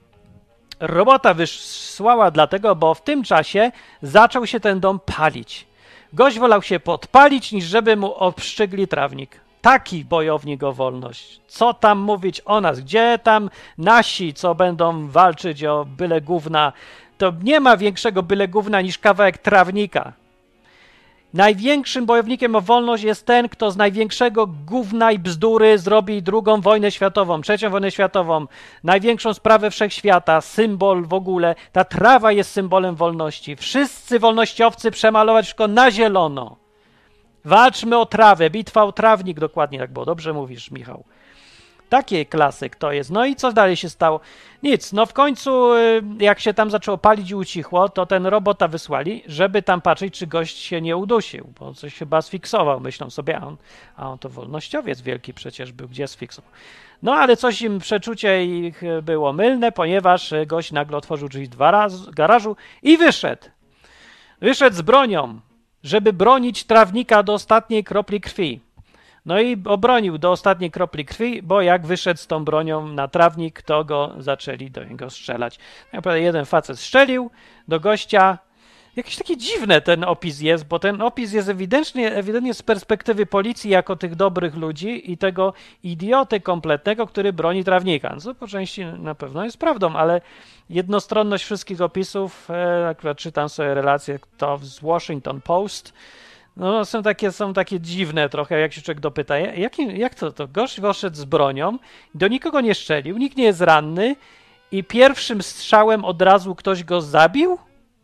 Robota wysłała dlatego, bo w tym czasie zaczął się ten dom palić. Gość wolał się podpalić, niż żeby mu obszczygli trawnik. Taki bojownik o wolność. Co tam mówić o nas? Gdzie tam nasi, co będą walczyć o byle gówna? To nie ma większego byle gówna niż kawałek trawnika. Największym bojownikiem o wolność jest ten, kto z największego gówna i bzdury zrobi drugą wojnę światową, trzecią wojnę światową, największą sprawę wszechświata, symbol w ogóle. Ta trawa jest symbolem wolności. Wszyscy wolnościowcy przemalować wszystko na zielono. Walczmy o trawę, bitwa o trawnik, dokładnie tak było, dobrze mówisz, Michał. Taki klasyk to jest. No i co dalej się stało? Nic, no w końcu jak się tam zaczęło palić i ucichło, to ten robota wysłali, żeby tam patrzeć, czy gość się nie udusił, bo coś chyba sfiksował, myślą sobie, a on, a on to wolnościowiec wielki przecież był, gdzie sfiksował. No ale coś im przeczucie ich było mylne, ponieważ gość nagle otworzył drzwi z garażu i wyszedł. Wyszedł z bronią, żeby bronić trawnika do ostatniej kropli krwi. No i obronił do ostatniej kropli krwi, bo jak wyszedł z tą bronią na trawnik, to go zaczęli do niego strzelać. Tak naprawdę jeden facet strzelił do gościa. Jakiś taki dziwny ten opis jest, bo ten opis jest ewidentnie, ewidentnie z perspektywy policji jako tych dobrych ludzi i tego idioty kompletnego, który broni trawnika. No, co po części na pewno jest prawdą, ale jednostronność wszystkich opisów, e, akurat czytam sobie relacje to z Washington Post, no są takie, są takie dziwne trochę, jak się człowiek dopyta, jak, jak to, to gość poszedł z bronią, do nikogo nie strzelił, nikt nie jest ranny i pierwszym strzałem od razu ktoś go zabił?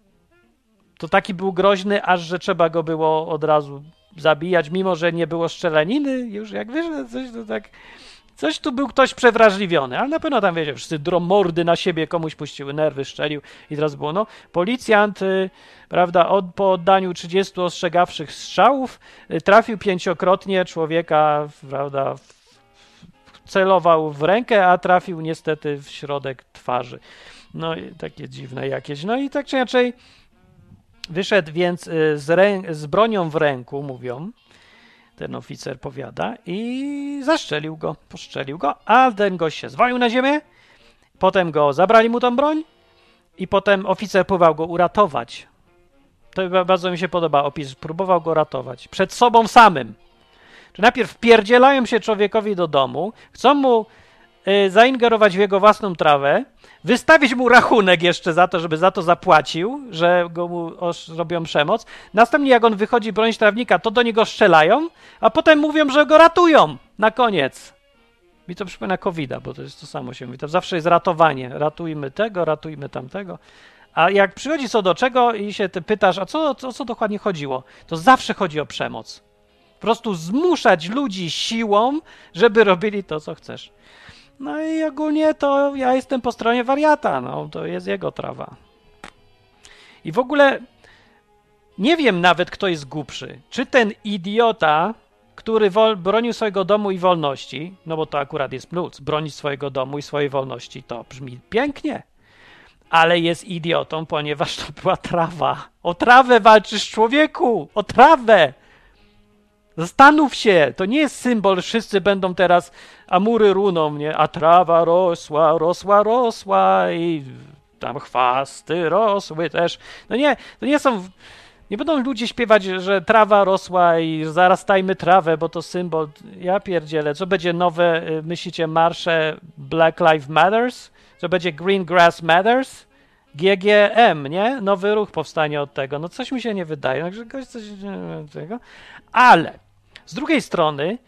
To taki był groźny, aż że trzeba go było od razu zabijać, mimo że nie było strzelaniny, już jak wyszedł, coś to tak, coś tu był ktoś przewrażliwiony, ale na pewno tam, wiecie, wszyscy dromordy na siebie komuś puściły, nerwy strzelił i teraz było, no, policjant, y, prawda, od, po oddaniu trzydziestu ostrzegawczych strzałów y, trafił pięciokrotnie człowieka, prawda, w, celował w rękę, a trafił niestety w środek twarzy. No i takie dziwne jakieś, no i tak czy inaczej wyszedł więc z, rę- z bronią w ręku, mówią, ten oficer powiada, i zastrzelił go, postrzelił go, a ten gość się zwalił na ziemię, potem go zabrali mu tą broń i potem oficer próbował go uratować. To bardzo mi się podoba opis, próbował go ratować przed sobą samym. Czy najpierw wpierdzielają się człowiekowi do domu, chcą mu y, zaingerować w jego własną trawę, wystawić mu rachunek jeszcze za to, żeby za to zapłacił, że go mu robią przemoc. Następnie jak on wychodzi bronić trawnika, to do niego strzelają, a potem mówią, że go ratują na koniec. Mi to przypomina kowida, bo to jest to samo się mówi. To zawsze jest ratowanie. Ratujmy tego, ratujmy tamtego. A jak przychodzi co do czego i się ty pytasz, a co, co, co dokładnie chodziło, to zawsze chodzi o przemoc. Po prostu zmuszać ludzi siłą, żeby robili to, co chcesz. No i ogólnie to ja jestem po stronie wariata, no to jest jego trawa. I w ogóle nie wiem nawet, kto jest głupszy. Czy ten idiota, który wol- bronił swojego domu i wolności, no bo to akurat jest plus, bronić swojego domu i swojej wolności, to brzmi pięknie, ale jest idiotą, ponieważ to była trawa. O trawę walczysz, człowieku! O trawę! Zastanów się, to nie jest symbol, wszyscy będą teraz amury runą, nie? A trawa rosła, rosła, rosła i tam chwasty rosły też. No nie, to nie są, nie będą ludzie śpiewać, że trawa rosła i zarastajmy trawę, bo to symbol. Ja pierdzielę, co będzie nowe, myślicie, marsze Black Lives Matters? Co będzie Green Grass Matters? G G M, nie? Nowy ruch powstanie od tego. No coś mi się nie wydaje, także gość coś tego. Ale z drugiej strony,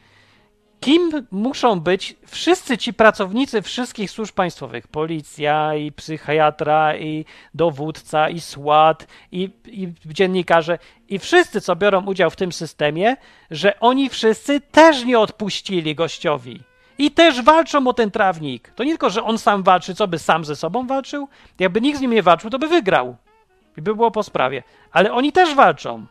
kim muszą być wszyscy ci pracownicy wszystkich służb państwowych? Policja i psychiatra i dowódca i SWAT i, i dziennikarze i wszyscy, co biorą udział w tym systemie, że oni wszyscy też nie odpuścili gościowi. I też walczą o ten trawnik. To nie tylko, że on sam walczy, co by sam ze sobą walczył? Jakby nikt z nim nie walczył, to by wygrał. I by było po sprawie. Ale oni też walczą.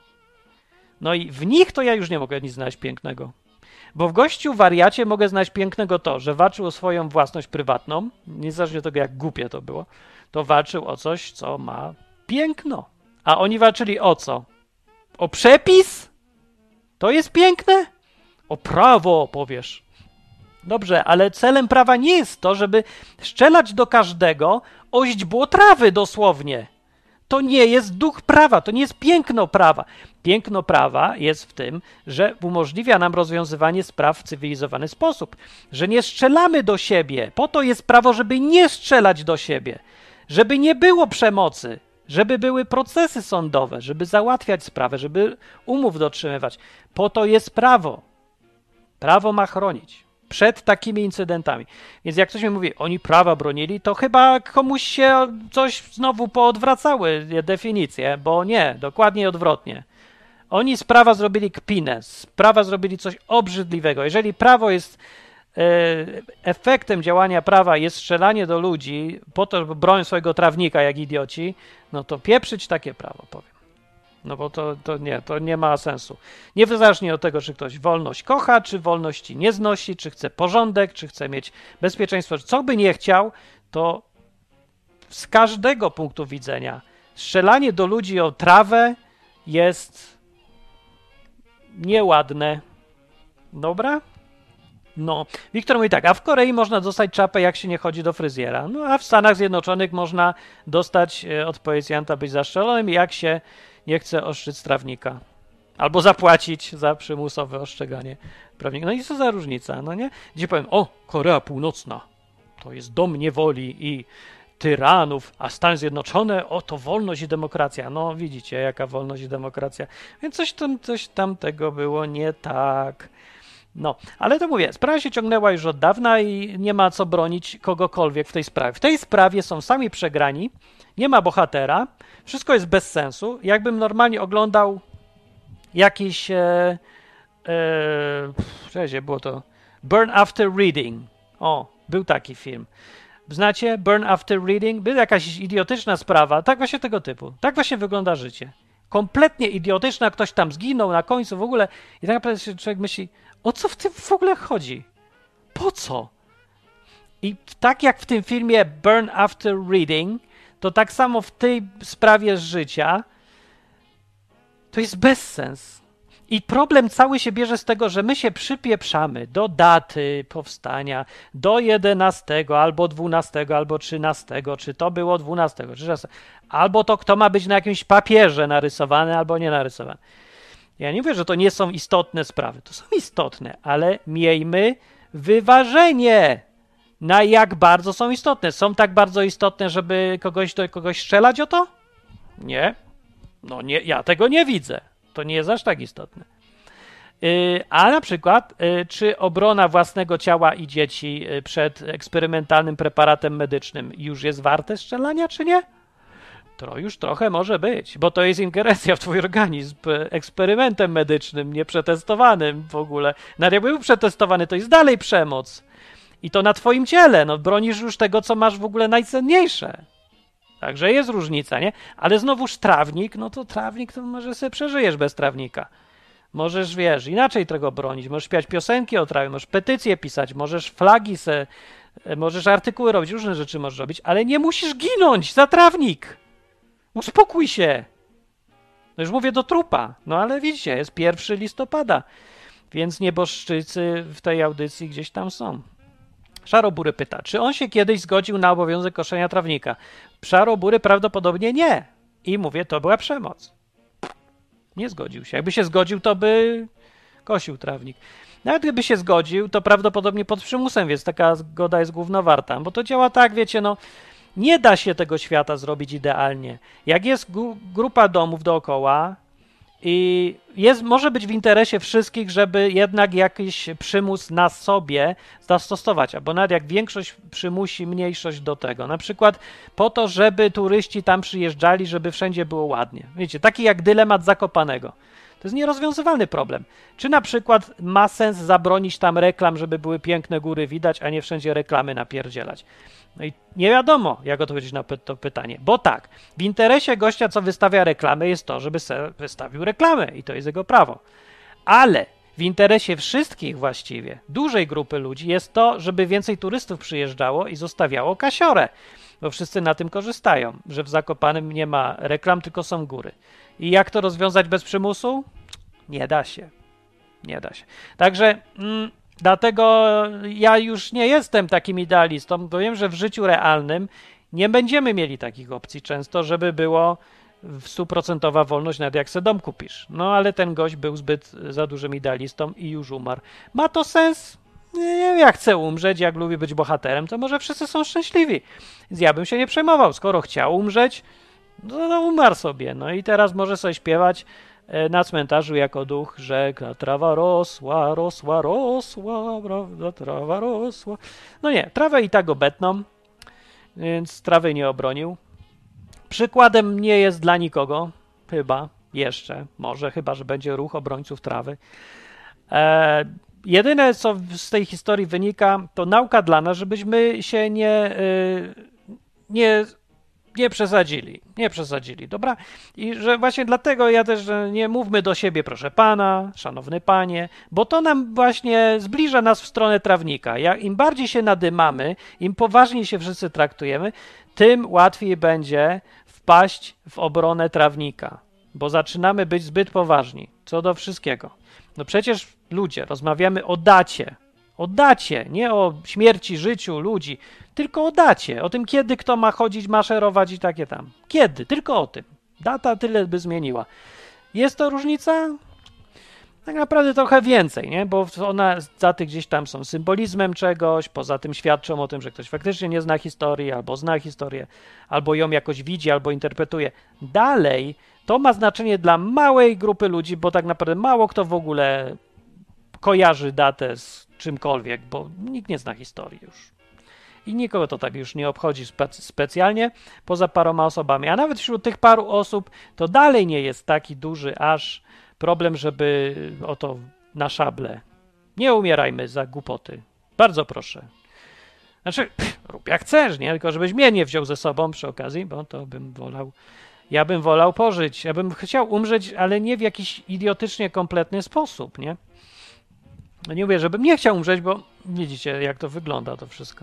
No i w nich to ja już nie mogę nic znaleźć pięknego. Bo w gościu wariacie mogę znaleźć pięknego to, że walczył o swoją własność prywatną, niezależnie od tego, jak głupie to było, to walczył o coś, co ma piękno. A oni walczyli o co? O przepis? To jest piękne? O prawo, powiesz. Dobrze, ale celem prawa nie jest to, żeby strzelać do każdego o źdźbło trawy dosłownie. To nie jest duch prawa, to nie jest piękno prawa. Piękno prawa jest w tym, że umożliwia nam rozwiązywanie spraw w cywilizowany sposób, że nie strzelamy do siebie. Po to jest prawo, żeby nie strzelać do siebie, żeby nie było przemocy, żeby były procesy sądowe, żeby załatwiać sprawę, żeby umów dotrzymywać. Po to jest prawo. Prawo ma chronić przed takimi incydentami. Więc jak ktoś mi mówi, oni prawa bronili, to chyba komuś się coś znowu poodwracały definicje, bo nie, dokładnie odwrotnie. Oni z prawa zrobili kpinę, z prawa zrobili coś obrzydliwego. Jeżeli prawo jest e, efektem działania prawa jest strzelanie do ludzi po to, żeby bronić swojego trawnika jak idioci, no to pieprzyć takie prawo, powiem. No bo to, to nie, to nie ma sensu. Niezależnie od tego, czy ktoś wolność kocha, czy wolności nie znosi, czy chce porządek, czy chce mieć bezpieczeństwo, co by nie chciał, to z każdego punktu widzenia strzelanie do ludzi o trawę jest nieładne. Dobra? No, Wiktor mówi tak, a w Korei można dostać czapę, jak się nie chodzi do fryzjera. No, a w Stanach Zjednoczonych można dostać e, od policjanta być zaszczelonym, jak się nie chce oszczeć trawnika. Albo zapłacić za przymusowe oszczeganie prawnika. No i co za różnica, no nie? Gdzie powiem, o, Korea Północna, to jest dom niewoli i tyranów, a Stany Zjednoczone, o, to wolność i demokracja. No, widzicie, jaka wolność i demokracja. Więc coś tam, coś tam tego było nie tak. No, ale to mówię, sprawa się ciągnęła już od dawna i nie ma co bronić kogokolwiek w tej sprawie. W tej sprawie są sami przegrani, nie ma bohatera, wszystko jest bez sensu. Jakbym normalnie oglądał jakiś, e, e, cześć, było to Burn After Reading. O, był taki film. Znacie Burn After Reading? Była jakaś idiotyczna sprawa, tak właśnie tego typu. Tak właśnie wygląda życie. Kompletnie idiotyczna, ktoś tam zginął na końcu w ogóle i tak naprawdę się człowiek myśli, o co w tym w ogóle chodzi? Po co? I tak jak w tym filmie Burn After Reading, to tak samo w tej sprawie z życia to jest bezsens. I problem cały się bierze z tego, że my się przypieprzamy do daty powstania, do jedenastego, albo dwunastego, albo trzynastego, czy to było dwunastego, czy trzynastego, albo to kto ma być na jakimś papierze narysowany, albo nie narysowany. Ja nie mówię, że to nie są istotne sprawy. To są istotne, ale miejmy wyważenie, na jak bardzo są istotne. Są tak bardzo istotne, żeby kogoś do kogoś strzelać o to? Nie. No nie, ja tego nie widzę. To nie jest aż tak istotne. Yy, a na przykład, yy, czy obrona własnego ciała i dzieci yy, przed eksperymentalnym preparatem medycznym już jest warte strzelania, czy nie? To już trochę może być, bo to jest ingerencja w twój organizm eksperymentem medycznym, nieprzetestowanym w ogóle. Nawet jakby był przetestowany, to jest dalej przemoc. I to na twoim ciele, no bronisz już tego, co masz w ogóle najcenniejsze. Także jest różnica, nie? Ale znowuż trawnik, no to trawnik, to może sobie przeżyjesz bez trawnika. Możesz, wiesz, inaczej tego bronić. Możesz śpiewać piosenki o trawie, możesz petycje pisać, możesz flagi se, możesz artykuły robić, różne rzeczy możesz robić, ale nie musisz ginąć za trawnik. Uspokój się. No już mówię do trupa. No ale widzicie, jest pierwszego listopada, więc nieboszczycy w tej audycji gdzieś tam są. Szarobury pyta, czy on się kiedyś zgodził na obowiązek koszenia trawnika? Szarobury prawdopodobnie nie. I mówię, to była przemoc. Nie zgodził się. Jakby się zgodził, to by kosił trawnik. Nawet gdyby się zgodził, to prawdopodobnie pod przymusem, więc taka zgoda jest głównowarta. Bo to działa tak, wiecie, no nie da się tego świata zrobić idealnie. Jak jest gru- grupa domów dookoła i jest, może być w interesie wszystkich, żeby jednak jakiś przymus na sobie zastosować, albo nawet jak większość przymusi mniejszość do tego. Na przykład po to, żeby turyści tam przyjeżdżali, żeby wszędzie było ładnie. Wiecie, taki jak dylemat Zakopanego. To jest nierozwiązywalny problem. Czy na przykład ma sens zabronić tam reklam, żeby były piękne góry widać, a nie wszędzie reklamy napierdzielać? No i nie wiadomo, jak odpowiedzieć na to pytanie. Bo tak, w interesie gościa, co wystawia reklamę, jest to, żeby se wystawił reklamę i to jest jego prawo. Ale w interesie wszystkich właściwie, dużej grupy ludzi, jest to, żeby więcej turystów przyjeżdżało i zostawiało kasiorę. Bo wszyscy na tym korzystają, że w Zakopanem nie ma reklam, tylko są góry. I jak to rozwiązać bez przymusu? Nie da się. Nie da się. Także mm, dlatego ja już nie jestem takim idealistą, bo wiem, że w życiu realnym nie będziemy mieli takich opcji często, żeby było stuprocentowa wolność, nawet jak se dom kupisz. No ale ten gość był zbyt za dużym idealistą i już umarł. Ma to sens? Nie wiem, jak chce umrzeć, jak lubi być bohaterem, to może wszyscy są szczęśliwi. Więc ja bym się nie przejmował. Skoro chciał umrzeć, no, no umarł sobie. No i teraz może sobie śpiewać na cmentarzu jako duch, że trawa rosła, rosła, rosła, prawda, trawa rosła. No nie, trawę i tak obetną, więc trawy nie obronił. Przykładem nie jest dla nikogo, chyba, jeszcze, może, chyba, że będzie ruch obrońców trawy. E, jedyne, co z tej historii wynika, to nauka dla nas, żebyśmy się nie, y, nie Nie przesadzili, nie przesadzili, dobra? I że właśnie dlatego ja też że nie mówmy do siebie, proszę pana, szanowny panie, bo to nam właśnie zbliża nas w stronę trawnika. Jak im bardziej się nadymamy, im poważniej się wszyscy traktujemy, tym łatwiej będzie wpaść w obronę trawnika, bo zaczynamy być zbyt poważni co do wszystkiego. No przecież Ludzie, rozmawiamy o dacie. O dacie, nie o śmierci, życiu ludzi, tylko o dacie. O tym, kiedy kto ma chodzić, maszerować i takie tam. Kiedy? Tylko o tym. Data tyle by zmieniła. Jest to różnica? Tak naprawdę trochę więcej, nie? Bo one daty gdzieś tam są symbolizmem czegoś, poza tym świadczą o tym, że ktoś faktycznie nie zna historii, albo zna historię, albo ją jakoś widzi, albo interpretuje. Dalej to ma znaczenie dla małej grupy ludzi, bo tak naprawdę mało kto w ogóle kojarzy datę z czymkolwiek, bo nikt nie zna historii już. I nikogo to tak już nie obchodzi spe- specjalnie, poza paroma osobami. A nawet wśród tych paru osób to dalej nie jest taki duży aż problem, żeby o to na szable. Nie umierajmy za głupoty. Bardzo proszę. Znaczy, pff, rób jak chcesz, nie? Tylko żebyś mnie nie wziął ze sobą przy okazji, bo to bym wolał, ja bym wolał pożyć. Ja bym chciał umrzeć, ale nie w jakiś idiotycznie kompletny sposób, nie? No nie mówię, żebym nie chciał umrzeć, bo widzicie, jak to wygląda to wszystko.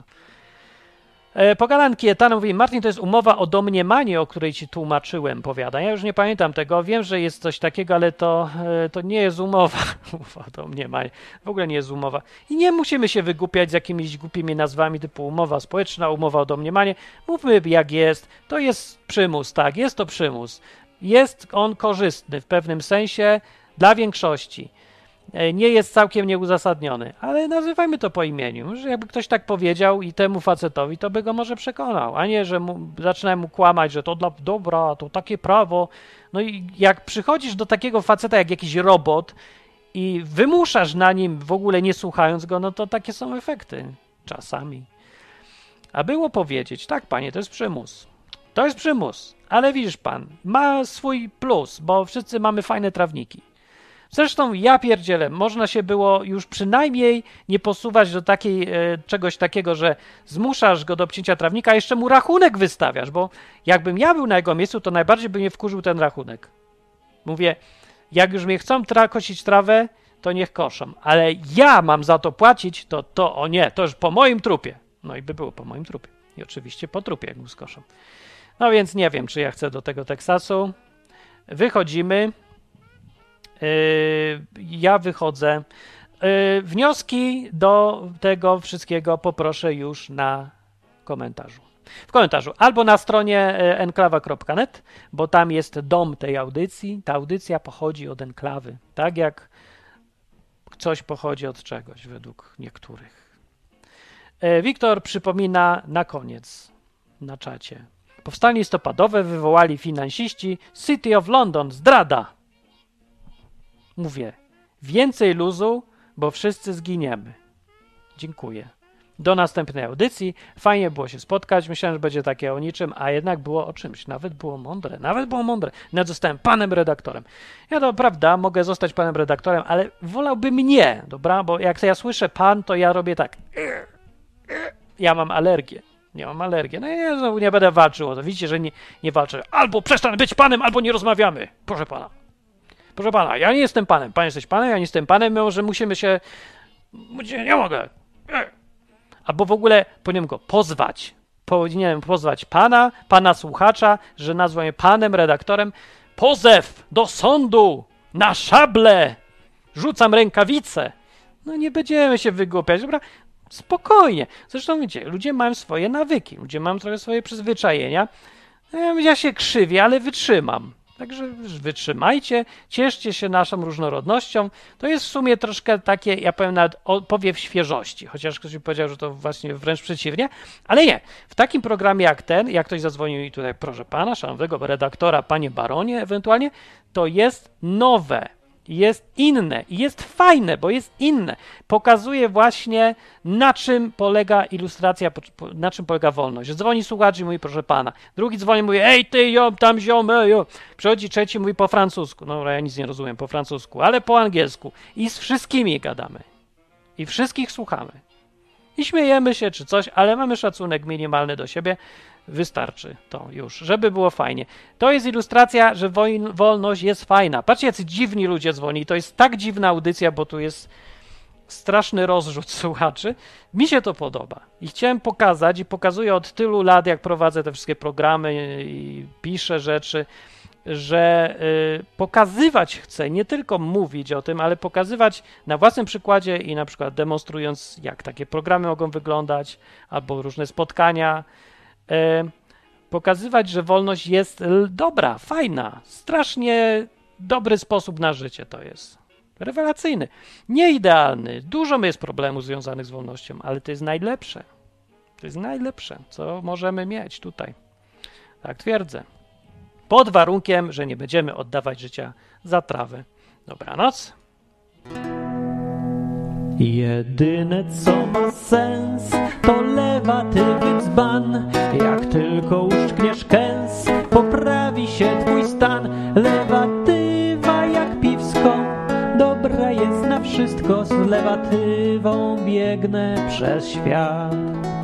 E, pogadanki Etana mówi, Martin, to jest umowa o domniemanie, o której ci tłumaczyłem, powiada. Ja już nie pamiętam tego, wiem, że jest coś takiego, ale to, e, to nie jest umowa. Umowa o domniemanie. W ogóle nie jest umowa. I nie musimy się wygłupiać z jakimiś głupimi nazwami typu umowa społeczna, umowa o domniemanie. Mówmy jak jest. To jest przymus, tak, jest to przymus. Jest on korzystny w pewnym sensie dla większości. Nie jest całkiem nieuzasadniony, ale nazywajmy to po imieniu, że jakby ktoś tak powiedział i temu facetowi, to by go może przekonał, a nie, że mu, zaczyna mu kłamać, że to dla dobra, to takie prawo. No i jak przychodzisz do takiego faceta jak jakiś robot i wymuszasz na nim w ogóle nie słuchając go, no to takie są efekty czasami. A było powiedzieć, tak panie, to jest przymus. To jest przymus, ale widzisz pan, ma swój plus, bo wszyscy mamy fajne trawniki. Zresztą ja pierdzielę, można się było już przynajmniej nie posuwać do takiej, e, czegoś takiego, że zmuszasz go do obcięcia trawnika, a jeszcze mu rachunek wystawiasz, bo jakbym ja był na jego miejscu, to najbardziej by mnie wkurzył ten rachunek. Mówię, jak już mnie chcą tra- kosić trawę, to niech koszą, ale ja mam za to płacić, to to, o nie, to już po moim trupie. No i by było po moim trupie. I oczywiście po trupie, jak mu skoszą. No więc nie wiem, czy ja chcę do tego Teksasu. Wychodzimy. Yy, ja wychodzę. Yy, wnioski do tego wszystkiego poproszę już na komentarzu. W komentarzu albo na stronie enklawa kropka net, bo tam jest dom tej audycji. Ta audycja pochodzi od enklawy, tak jak coś pochodzi od czegoś według niektórych. Yy, Wiktor przypomina na koniec na czacie. Powstanie listopadowe wywołali finansiści City of London. Zdrada! Mówię, więcej luzu, bo wszyscy zginiemy. Dziękuję. Do następnej audycji. Fajnie było się spotkać. Myślałem, że będzie takie o niczym, a jednak było o czymś. Nawet było mądre. Nawet było mądre. Nawet zostałem panem redaktorem. Ja to prawda, mogę zostać panem redaktorem, ale wolałbym nie, dobra? Bo jak ja słyszę pan, to ja robię tak. Ja mam alergię. Nie mam alergię. No ja znowu nie będę walczył o to. Widzicie, że nie, nie walczę. Albo przestanę być panem, albo nie rozmawiamy. Proszę pana. Proszę pana, ja nie jestem panem. Pan jesteś panem, ja nie jestem panem, mimo że musimy się... Nie mogę. Albo w ogóle powinienem go pozwać. Powinienem pozwać pana, pana słuchacza, że nazwał mnie panem redaktorem. Pozew do sądu na szable. Rzucam rękawice. No nie będziemy się wygłupiać, dobra? Spokojnie. Zresztą wiecie, ludzie mają swoje nawyki, ludzie mają trochę swoje przyzwyczajenia. Ja się krzywię, ale wytrzymam. Także wytrzymajcie, cieszcie się naszą różnorodnością. To jest w sumie troszkę takie, ja powiem nawet powiew świeżości, chociaż ktoś mi powiedział, że to właśnie wręcz przeciwnie, ale nie. W takim programie jak ten, jak ktoś zadzwonił i tutaj, proszę pana, szanownego redaktora, panie baronie ewentualnie, to jest nowe, jest inne i jest fajne, bo jest inne. Pokazuje właśnie, na czym polega ilustracja, na czym polega wolność. Dzwoni słuchacz i mówi, proszę pana. Drugi dzwoni i mówi, ej ty, jom, tam ziom, ej, jo. Przychodzi trzeci, mówi po francusku. No ja nic nie rozumiem po francusku, ale po angielsku. I z wszystkimi gadamy. I wszystkich słuchamy. I śmiejemy się czy coś, ale mamy szacunek minimalny do siebie. Wystarczy to już, żeby było fajnie. To jest ilustracja, że wojn, wolność jest fajna. Patrzcie, jacy dziwni ludzie dzwoni. To jest tak dziwna audycja, bo tu jest straszny rozrzut słuchaczy. Mi się to podoba. I chciałem pokazać i pokazuję od tylu lat, jak prowadzę te wszystkie programy i piszę rzeczy. że y, pokazywać chcę, nie tylko mówić o tym, ale pokazywać na własnym przykładzie i na przykład demonstrując, jak takie programy mogą wyglądać, albo różne spotkania, y, pokazywać, że wolność jest dobra, fajna, strasznie dobry sposób na życie to jest. Rewelacyjny. Nie idealny. Dużo jest problemów związanych z wolnością, ale to jest najlepsze. To jest najlepsze, co możemy mieć tutaj. Tak twierdzę. Pod warunkiem, że nie będziemy oddawać życia za trawę. Dobranoc. Jedyne co ma sens to lewatywy dzban. Jak tylko uszczkniesz kęs, poprawi się twój stan. Lewatywa jak piwsko, dobra jest na wszystko. Z lewatywą biegnę przez świat.